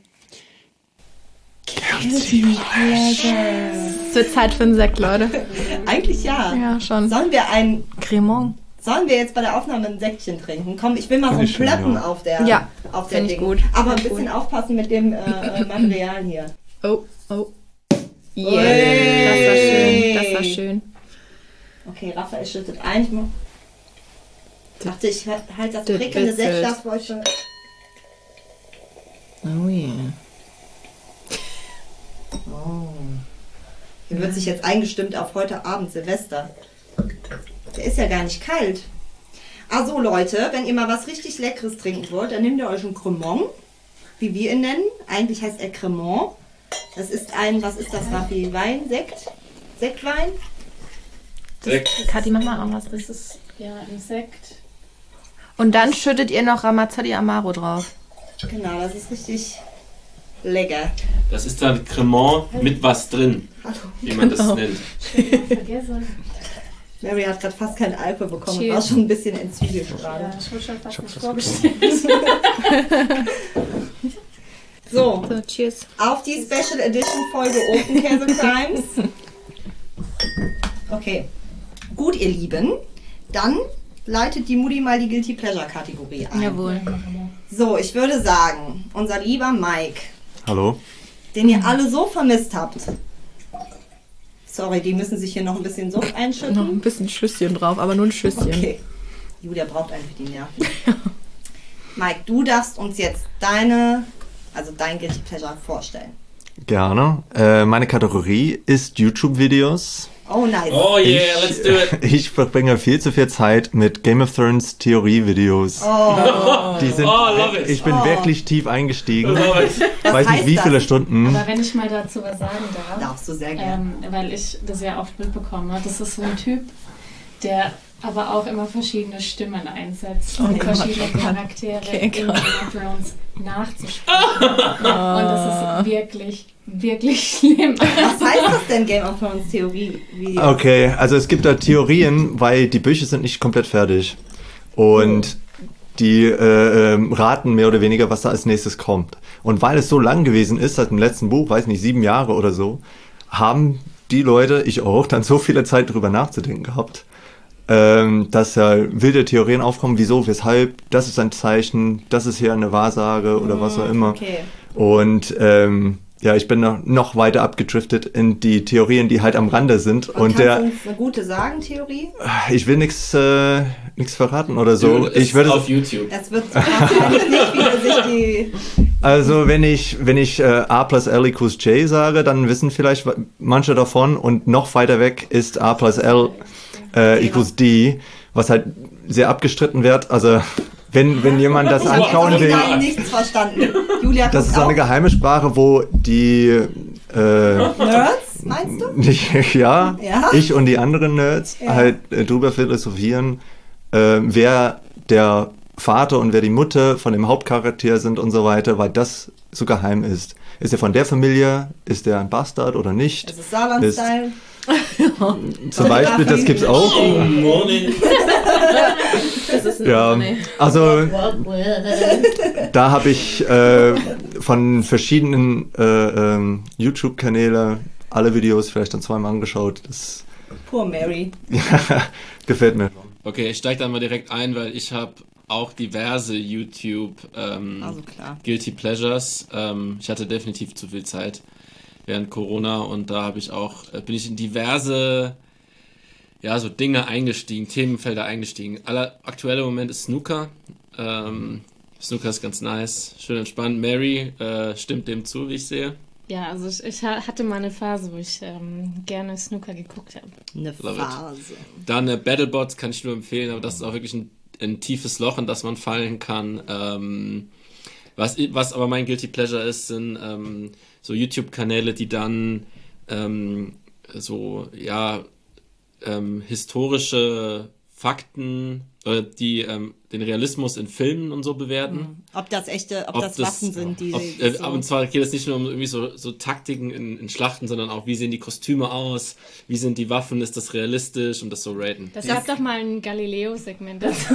Guilty Pleasure. Es wird Zeit für einen Sekt, Leute. Eigentlich ja. Ja, schon. Sollen wir jetzt bei der Aufnahme ein Säckchen trinken? Komm, ich will mal so ein Plöppen auf der find ich Ding. gut. Aber ein bisschen aufpassen mit dem Material hier. Oh. Yeah. Das war schön. Okay, Raphael schüttet ein. Ich dachte, ich halte das prickelnde Sektglas für euch schon. Oh yeah. Oh. Hier wird sich jetzt eingestimmt auf heute Abend Silvester. Der ist ja gar nicht kalt. Also Leute, wenn ihr mal was richtig Leckeres trinken wollt, dann nehmt ihr euch einen Cremant, wie wir ihn nennen. Eigentlich heißt er Cremant. Das ist ein, was ist das, Raffi? Wein? Sekt? Sektwein? Kathi, mach mal auch was. Das ist ja ein Sekt. Und dann schüttet ihr noch Ramazzotti Amaro drauf. Genau, das ist richtig lecker. Das ist dann Cremant mit was drin, wie man das nennt. Vergessen. Mary hat gerade fast keinen Alkohol bekommen und Cheers. war schon ein bisschen entzügelt gerade. Ja, ich wurde schon fast nicht vorgestellt. So, So, cheers. auf die Special Edition Folge Ofenkäse Crimes. Okay, gut ihr Lieben, dann leitet die Mutti mal die Guilty Pleasure Kategorie ein. Jawohl. So, ich würde sagen, unser lieber Mike, Hallo? den ihr alle so vermisst habt. Sorry, die müssen sich hier noch ein bisschen Suff Noch einschütten. ein bisschen Schlüsschen drauf, aber nur ein Schlüsschen. Okay. Julia braucht einfach die Nerven. Mike, du darfst uns jetzt dein Guilty Pleasure vorstellen. Gerne. Meine Kategorie ist YouTube-Videos. Oh, nice. Oh yeah, let's do it. Ich verbringe viel zu viel Zeit mit Game of Thrones Theorie-Videos. Die sind, love it. ich bin wirklich tief eingestiegen. Love it. Was Weiß nicht heißt wie das? viele Stunden. Aber wenn ich mal dazu was sagen darf, Darfst du sehr gerne. weil ich das ja oft mitbekomme, das ist so ein Typ, der aber auch immer verschiedene Stimmen einsetzt, um verschiedene Charaktere in Game of Thrones nachzuspielen. Und das ist wirklich, wirklich schlimm. Was heißt das denn, Game of Thrones Theorie-Video? Okay, also es gibt da Theorien, weil die Bücher sind nicht komplett fertig. Und die raten mehr oder weniger, was da als nächstes kommt. Und weil es so lang gewesen ist, seit dem letzten Buch, weiß nicht, 7 Jahre oder so, haben die Leute, ich auch, dann so viele Zeit drüber nachzudenken gehabt, dass ja wilde Theorien aufkommen, wieso, weshalb, das ist ein Zeichen, das ist hier eine Wahrsage oder was auch immer. Okay. Und ja, ich bin noch weiter abgedriftet in die Theorien, die halt am Rande sind. Und kannst du uns eine gute Sagen-Theorie? Ich will nichts verraten oder so. Dude, Ich würde auf YouTube. Das wird wahrscheinlich nicht, wie sich die... Also wenn ich A plus L equals J sage, dann wissen vielleicht manche davon, und noch weiter weg ist A plus L equals D, was halt sehr abgestritten wird. Also wenn jemand das anschauen will, Nein, nichts verstanden. Julia, das ist so guckt eine geheime Sprache, wo die Nerds, meinst du? ja, Ja? ich und die anderen Nerds Ja. halt drüber philosophieren, wer der Vater und wer die Mutter von dem Hauptcharakter sind und so weiter, weil das so geheim ist. Ist er von der Familie? Ist er ein Bastard oder nicht? Das ist Saarland-Style. Zum Beispiel, das gibt's auch. Oh, morning. Das ist ein Ja, nee. also da habe ich von verschiedenen YouTube-Kanälen alle Videos vielleicht dann zweimal angeschaut. Das Poor Mary. gefällt mir. Okay, ich steige da mal direkt ein, weil ich habe auch diverse YouTube Also klar. Guilty Pleasures. Ich hatte definitiv zu viel Zeit während Corona und da habe ich auch bin ich in diverse so Dinge eingestiegen, Themenfelder eingestiegen. Aktueller Moment ist Snooker. Snooker ist ganz nice, schön entspannt. Mary stimmt dem zu, wie ich sehe. Ja, also ich hatte mal eine Phase, wo ich gerne Snooker geguckt habe. Eine Phase. Dann Battlebots kann ich nur empfehlen, aber das ist auch wirklich ein tiefes Loch, in das man fallen kann. Was aber mein Guilty Pleasure ist, sind so YouTube-Kanäle, die dann historische Fakten oder die den Realismus in Filmen und so bewerten. Ob das Waffen sind, die und zwar geht es nicht nur um irgendwie so Taktiken in Schlachten, sondern auch, wie sehen die Kostüme aus, wie sind die Waffen, ist das realistisch und das so raten. Das gab doch mal ein Galileo-Segment dazu.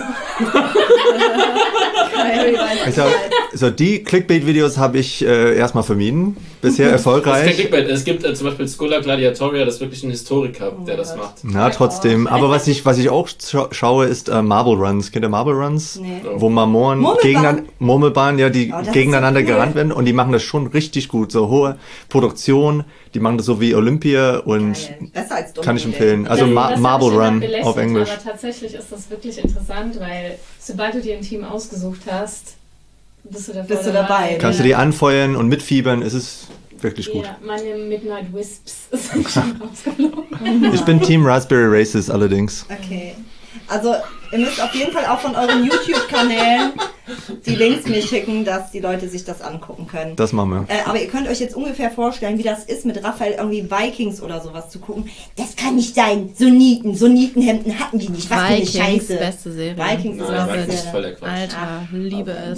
Also die Clickbait-Videos habe ich erstmal vermieden. Bisher erfolgreich. Das ist kein Clickbait. Es gibt zum Beispiel Schola Gladiatoria, das ist wirklich ein Historiker, der das macht. Na, trotzdem. Aber was ich auch schaue, ist Marble Runs. Kennt ihr Marble Runs? Nee. Wo Marmoren Murmelbahnen, ja, die gegeneinander so cool. gerannt werden und die machen das schon richtig gut. So hohe Produktion, die machen das so wie Olympia und besser als kann ich empfehlen. Also Das Marble hab ich Run belächelt, auf Englisch. Aber tatsächlich ist das wirklich interessant, weil sobald du dir ein Team ausgesucht hast, bist du dabei. Kannst du die anfeuern und mitfiebern, ist es wirklich gut. Ja, meine Midnight Wisps sind schon rausgeflogen. Ich bin Team Raspberry Races allerdings. Okay. Also, ihr müsst auf jeden Fall auch von euren YouTube-Kanälen die Links mir schicken, dass die Leute sich das angucken können. Das machen wir. Aber ihr könnt euch jetzt ungefähr vorstellen, wie das ist, mit Raphael irgendwie Vikings oder sowas zu gucken. Das kann nicht sein. So Nietenhemden hatten die nicht. Was für eine Vikings, Scheiße. beste Serie. Vikings ist Ja, beste Vikings ist Serie. voll der Quatsch. Alter, liebe es.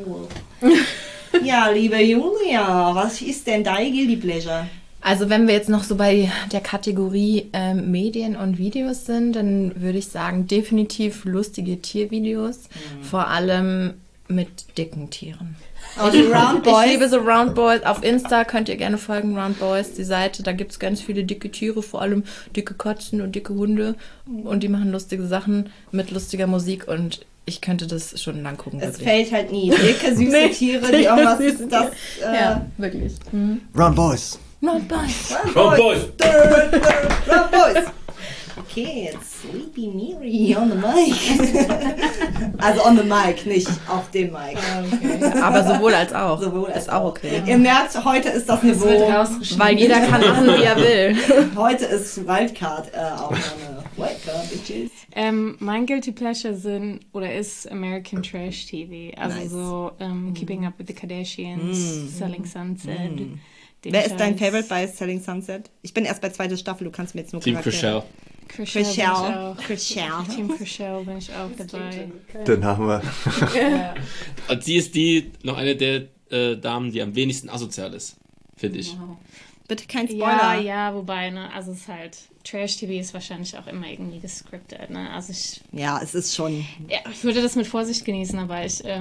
Ja, liebe Julia, was ist denn dein Guilty Pleasure? Also wenn wir jetzt noch so bei der Kategorie Medien und Videos sind, dann würde ich sagen, definitiv lustige Tiervideos, vor allem mit dicken Tieren. Oh, die Round Boys. Ich liebe so Round Boys. Auf Insta könnt ihr gerne folgen, Round Boys, die Seite. Da gibt es ganz viele dicke Tiere, vor allem dicke Katzen und dicke Hunde. Und die machen lustige Sachen mit lustiger Musik und ich könnte das schon lang gucken. Es wirklich. fällt halt nie. Dicke, süße Tiere, die irgendwas süße das. Ja, wirklich. Round Boys. Round Boys. Round Boys! Round Boys! Okay, jetzt Sleepy Miri on the mic. Also on the mic, nicht auf dem Mic. Okay. Aber sowohl als auch. Sowohl als ist auch okay. Ihr merkt, heute ist das Das wird Niveau. rausgeschnitten. Weil jeder kann machen, wie er will. Heute ist Wildcard-Aufnahme. Wildcard, bitches. Mein Guilty Pleasure ist American Trash TV. Also Nice. so Keeping Up with the Kardashians, Selling Sunset. Wer ist dein Favorite bei Selling Sunset? Ich bin erst bei zweiter Staffel, du kannst mir jetzt nur Team Charaktere- Chrishell. Chrishell. Team Chrishell bin ich auch dabei. Den haben wir. Und sie ist noch eine der Damen, die am wenigsten asozial ist, finde ich. Bitte kein Spoiler. Ja, wobei, ne, also es ist halt, Trash-TV ist wahrscheinlich auch immer irgendwie gescriptet, ne, also Ja, es ist schon. ich würde das mit Vorsicht genießen, aber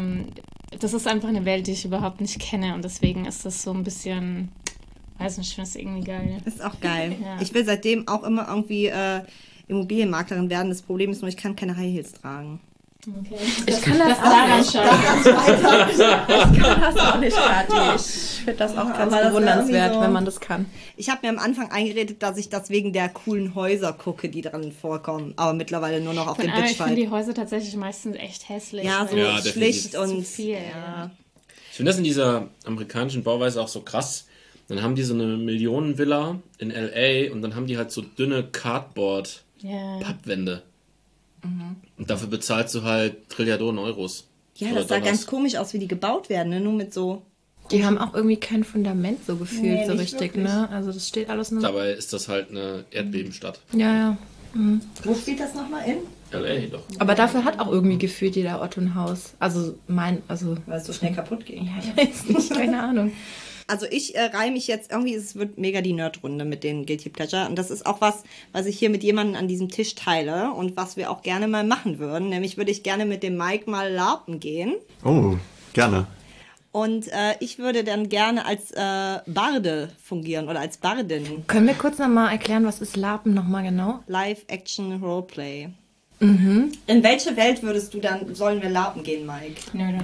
das ist einfach eine Welt, die ich überhaupt nicht kenne und deswegen ist das so ein bisschen, weiß nicht, ich finde das irgendwie geil. Ist auch geil. Ja. Ich will seitdem auch immer irgendwie Immobilienmaklerin werden. Das Problem ist nur, ich kann keine High Heels tragen. Okay. Ich kann das Daran schon. Ich kann das auch nicht, Kathi. Ich finde das auch ganz Aber das bewundernswert, wäre irgendwie so- wenn man das kann. Ich habe mir am Anfang eingeredet, dass ich das wegen der coolen Häuser gucke, die dran vorkommen. Aber mittlerweile nur noch auf dem Ich finde Bitchfight. die Häuser tatsächlich meistens echt hässlich. Ja, so Ja, schlicht definitiv. und Zu viel, ja. Ich finde das in dieser amerikanischen Bauweise auch so krass. Dann haben die so eine Millionenvilla in L.A. und dann haben die halt so dünne Cardboard-Pappwände. Ja. Und dafür bezahlst du halt Trilliarden Euros. Ja, Oder das sah Dollars. ganz komisch aus, wie die gebaut werden, ne? Nur mit so. Die haben auch irgendwie kein Fundament so gefühlt, Nee, so nicht richtig, wirklich. ne? Also das steht alles nur... Dabei ist das halt eine Erdbebenstadt. Ja, ja. Wo steht das nochmal in? L.A. doch. Aber dafür hat auch irgendwie gefühlt jeder Otto ein Haus. Also Weil es so schnell kaputt ging. ja, ich weiß nicht, keine Ahnung. Also ich reihe mich jetzt irgendwie, es wird mega die Nerdrunde mit den Guilty Pleasure. Und das ist auch was ich hier mit jemandem an diesem Tisch teile und was wir auch gerne mal machen würden. Nämlich würde ich gerne mit dem Mike mal larpen gehen. Oh, gerne. Und ich würde dann gerne als Barde fungieren oder als Bardin. Können wir kurz nochmal erklären, was ist LARPen nochmal genau? Live-Action-Roleplay. In welche Welt würdest du dann, sollen wir lapen gehen, Mike? Nerd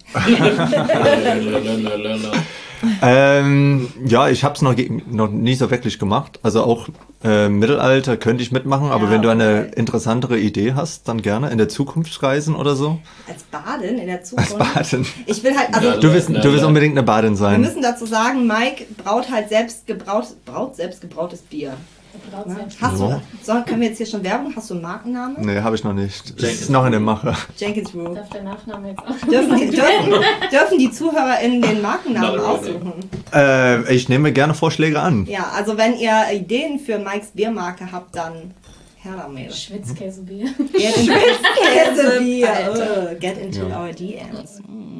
Alert. Ja, ich habe es noch nie so wirklich gemacht. Also auch Mittelalter könnte ich mitmachen, aber Ja, wenn du eine okay. interessantere Idee hast, dann gerne in der Zukunft reisen oder so. Als Badin in der Zukunft? Baden. Ich will halt, also Ja, Du willst unbedingt eine Badin wir sein. müssen dazu sagen, Mike braut halt selbst gebrautes Bier. Hast du, können wir jetzt hier schon Werbung? Hast du einen Markennamen? Nee, habe ich noch nicht. Das ist noch in der Mache. Jenkins Brew. Darf der Nachname jetzt auch? Dürfen die ZuhörerInnen den Markennamen No, aussuchen? Ich nehme gerne Vorschläge an. Ja, also wenn ihr Ideen für Mikes Biermarke habt, dann her damit. Schwitzkäsebier. Get into Käsebier. Alter. Get into our DMs.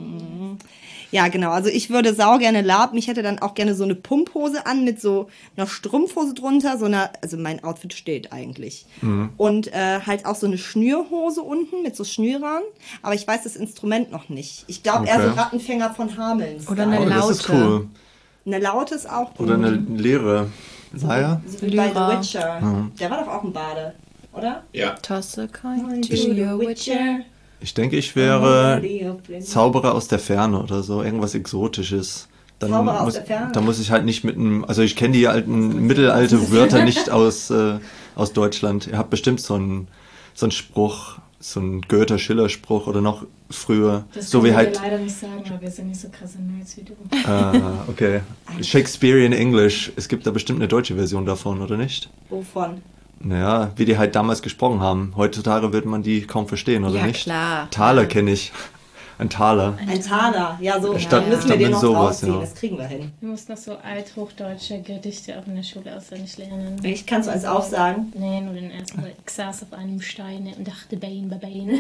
Ja, genau. Also ich würde sau gerne laben. Ich hätte dann auch gerne so eine Pumphose an mit so einer Strumpfhose drunter. Also mein Outfit steht eigentlich. Und halt auch so eine Schnürhose unten mit so Schnürern. Aber ich weiß das Instrument noch nicht. Ich glaube eher so Okay. Rattenfänger von Hameln. Oder eine Oh, das ist Laute. cool. Eine Laute ist auch gut. Oder eine leere Leier. So wie bei The Lyra. Witcher. Der war doch auch ein Bade, oder? Ja. Toss a coin to your witcher. Ich denke, ich wäre Zauberer aus der Ferne oder so, irgendwas Exotisches. Dann Zauberer aus muss, der Ferne? Da muss ich halt nicht mit einem, also ich kenne die alten mittelalte Wörter nicht aus Deutschland. Ihr habt bestimmt so einen Spruch, so einen Goethe-Schiller-Spruch oder noch früher. Das So wie können wir halt, leider nicht sagen, weil wir sind nicht so krasse Nerds wie du. okay, Shakespearean English. Es gibt da bestimmt eine deutsche Version davon, oder nicht? Wovon? Naja, wie die halt damals gesprochen haben. Heutzutage wird man die kaum verstehen, oder Ja, nicht? klar. Taler kenne ich. Ein Taler. Ein Taler. Ja, so Statt- müssen wir statt den mit noch sowas, rausziehen. ja. Das kriegen wir hin. Du musst noch so althochdeutsche Gedichte auch in der Schule auswendig lernen. Ich kann es als aufsagen. Nee, nur den ersten. Ich saß auf einem Steine und dachte Bein bei Beine.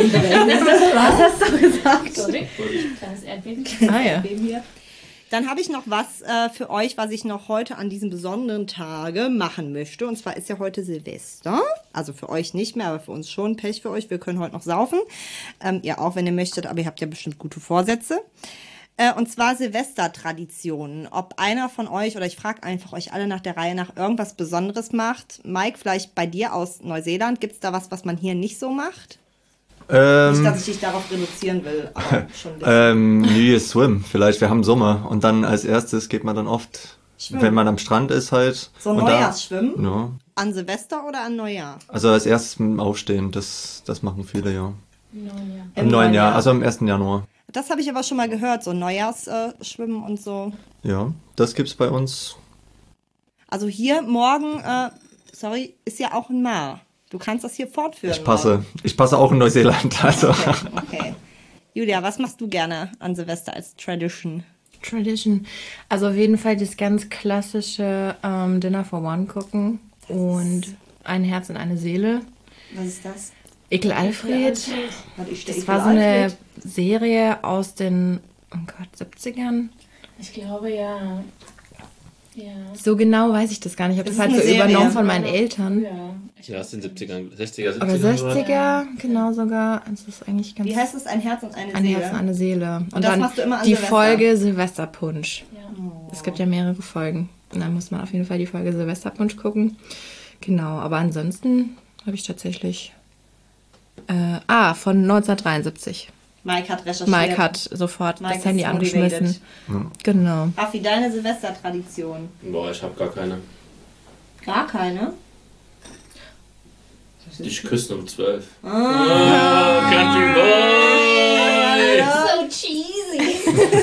Was hast du gesagt? Sorry. Kleines Erdbeben. Ah ja. Dann habe ich noch was für euch, was ich noch heute an diesem besonderen Tage machen möchte. Und zwar ist ja heute Silvester. Also für euch nicht mehr, aber für uns schon. Pech für euch. Wir können heute noch saufen. Ihr auch, wenn ihr möchtet, aber ihr habt ja bestimmt gute Vorsätze. Und zwar Silvestertraditionen. Ob einer von euch, oder ich frage einfach euch alle nach der Reihe nach, irgendwas Besonderes macht. Mike, vielleicht bei dir aus Neuseeland, gibt es da was man hier nicht so macht? Nicht, dass ich dich darauf reduzieren will, aber schon ein bisschen. New Year's Swim, vielleicht. Wir haben Sommer. Und dann als erstes geht man dann oft, Schwimmen. wenn man am Strand ist halt. So und Neujahrsschwimmen? Ja. An Silvester oder an Neujahr? Also als erstes mit dem Aufstehen, das machen viele, ja. Neun Jahre. Im neuen Jahr, also am 1. Januar. Das habe ich aber schon mal gehört, so Neujahrsschwimmen und so. Ja, das gibt's bei uns. Also hier morgen, ist ja auch ein Maar. Du kannst das hier fortführen. Ich passe auch in Neuseeland, also. Okay. Julia, was machst du gerne an Silvester als Tradition? Tradition. Also auf jeden Fall das ganz klassische Dinner for One gucken und ein Herz und eine Seele. Was ist das? Ekel Alfred. Warte, ich Das war so eine Serie aus den, oh Gott, 70ern. Ich glaube, ja. Ja. So genau weiß ich das gar nicht. Ich habe Das das ist halt so eine Serie. übernommen von meinen Eltern. Ja. Ja, aus den 70ern, 60er, 70er. Oder 60er, genau sogar. Das ist eigentlich ganz... Wie heißt es? Ein Herz und eine Ein Seele? Herz und eine Seele. Und das dann machst du immer an die Silvester? Folge Silvesterpunsch. Ja. Es gibt ja mehrere Folgen. Und dann muss man auf jeden Fall die Folge Silvesterpunsch gucken. Genau, aber ansonsten habe ich tatsächlich... von 1973. Mike hat recherchiert. Mike hat sofort Mike das Handy ist angeschmissen. motivated. Genau. Raffi, deine Silvestertradition? Boah, ich hab gar keine. Gar keine? Dich küssen um 12. Country Boy! So cheesy.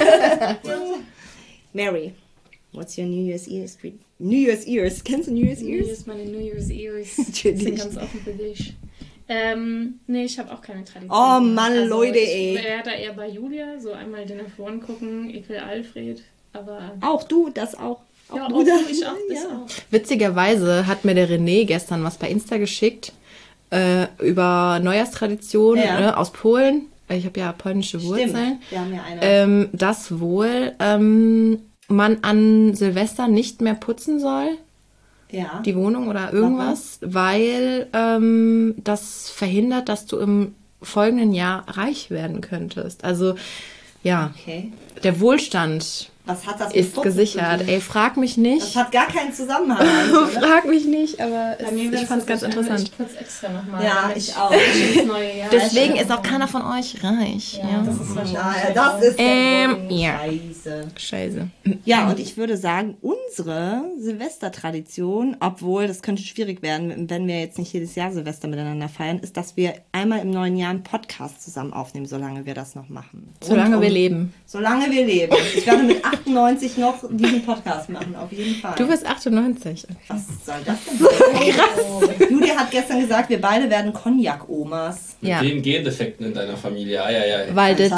Mary, what's your New Year's Ears? New Year's Ears? Kennst du New Year's Hier Ears? ist meine New Year's Ears. Natürlich. Sind ganz offen für dich. Nee, ich habe auch keine Tradition. Oh Mann, Leute, ey. Ich wäre da eher bei Julia, so einmal Dinner for One gucken, Ekel Alfred, aber... Auch du, das auch. Ja, du auch das? ich auch, das Ja. auch. Witzigerweise hat mir der René gestern was bei Insta geschickt über Neujahrstraditionen Ja. aus Polen. Ich habe ja polnische Wurzeln. Stimmt, wir haben ja eine. Dass wohl man an Silvester nicht mehr putzen soll, Ja. die Wohnung oder irgendwas, weil das verhindert, dass du im folgenden Jahr reich werden könntest. Also ja, Okay. der Wohlstand Was hat das mit Ist Putzen gesichert. zu tun? Ey, frag mich nicht. Das hat gar keinen Zusammenhang. Oder? Frag mich nicht, aber Bei mir ich fand es ganz interessant. Ich putze extra nochmal. Ja, ich auch. Ins neue Jahr. Deswegen ist auch keiner von euch reich. Ja, das ist wahrscheinlich. Ja, das ist ja. Scheiße. Scheiße. Ja, und ich würde sagen, unsere Silvestertradition, obwohl das könnte schwierig werden, wenn wir jetzt nicht jedes Jahr Silvester miteinander feiern, ist, dass wir einmal im neuen Jahr einen Podcast zusammen aufnehmen, solange wir das noch machen. Solange wir leben. Solange wir leben. Ich werde mit 98 noch diesen Podcast machen, auf jeden Fall. Du bist 98. Was soll das denn sein? Krass. Julia hat gestern gesagt, wir beide werden Cognac-Omas. Mit Ja. den Gendefekten in deiner Familie. Ei. Weil das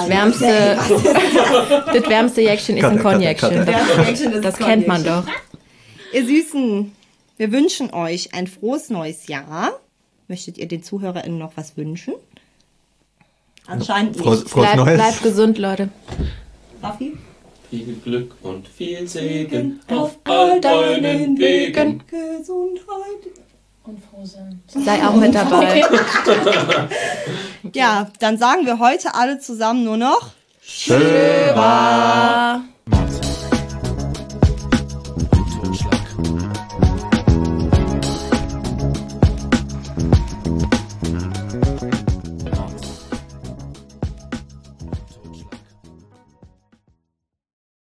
wärmste Jäckchen ist ein Cognacchen. Das kennt man doch. Ihr Süßen, wir wünschen euch ein frohes neues Jahr. Möchtet ihr den ZuhörerInnen noch was wünschen? Anscheinend nicht. Frohes Neues. Bleibt gesund, Leute. Raffi? Viel Glück und viel Segen auf all deinen Wegen. Gesundheit. Und Frohsinn. Sei auch mit dabei. Ja, dann sagen wir heute alle zusammen nur noch Schön. Ah.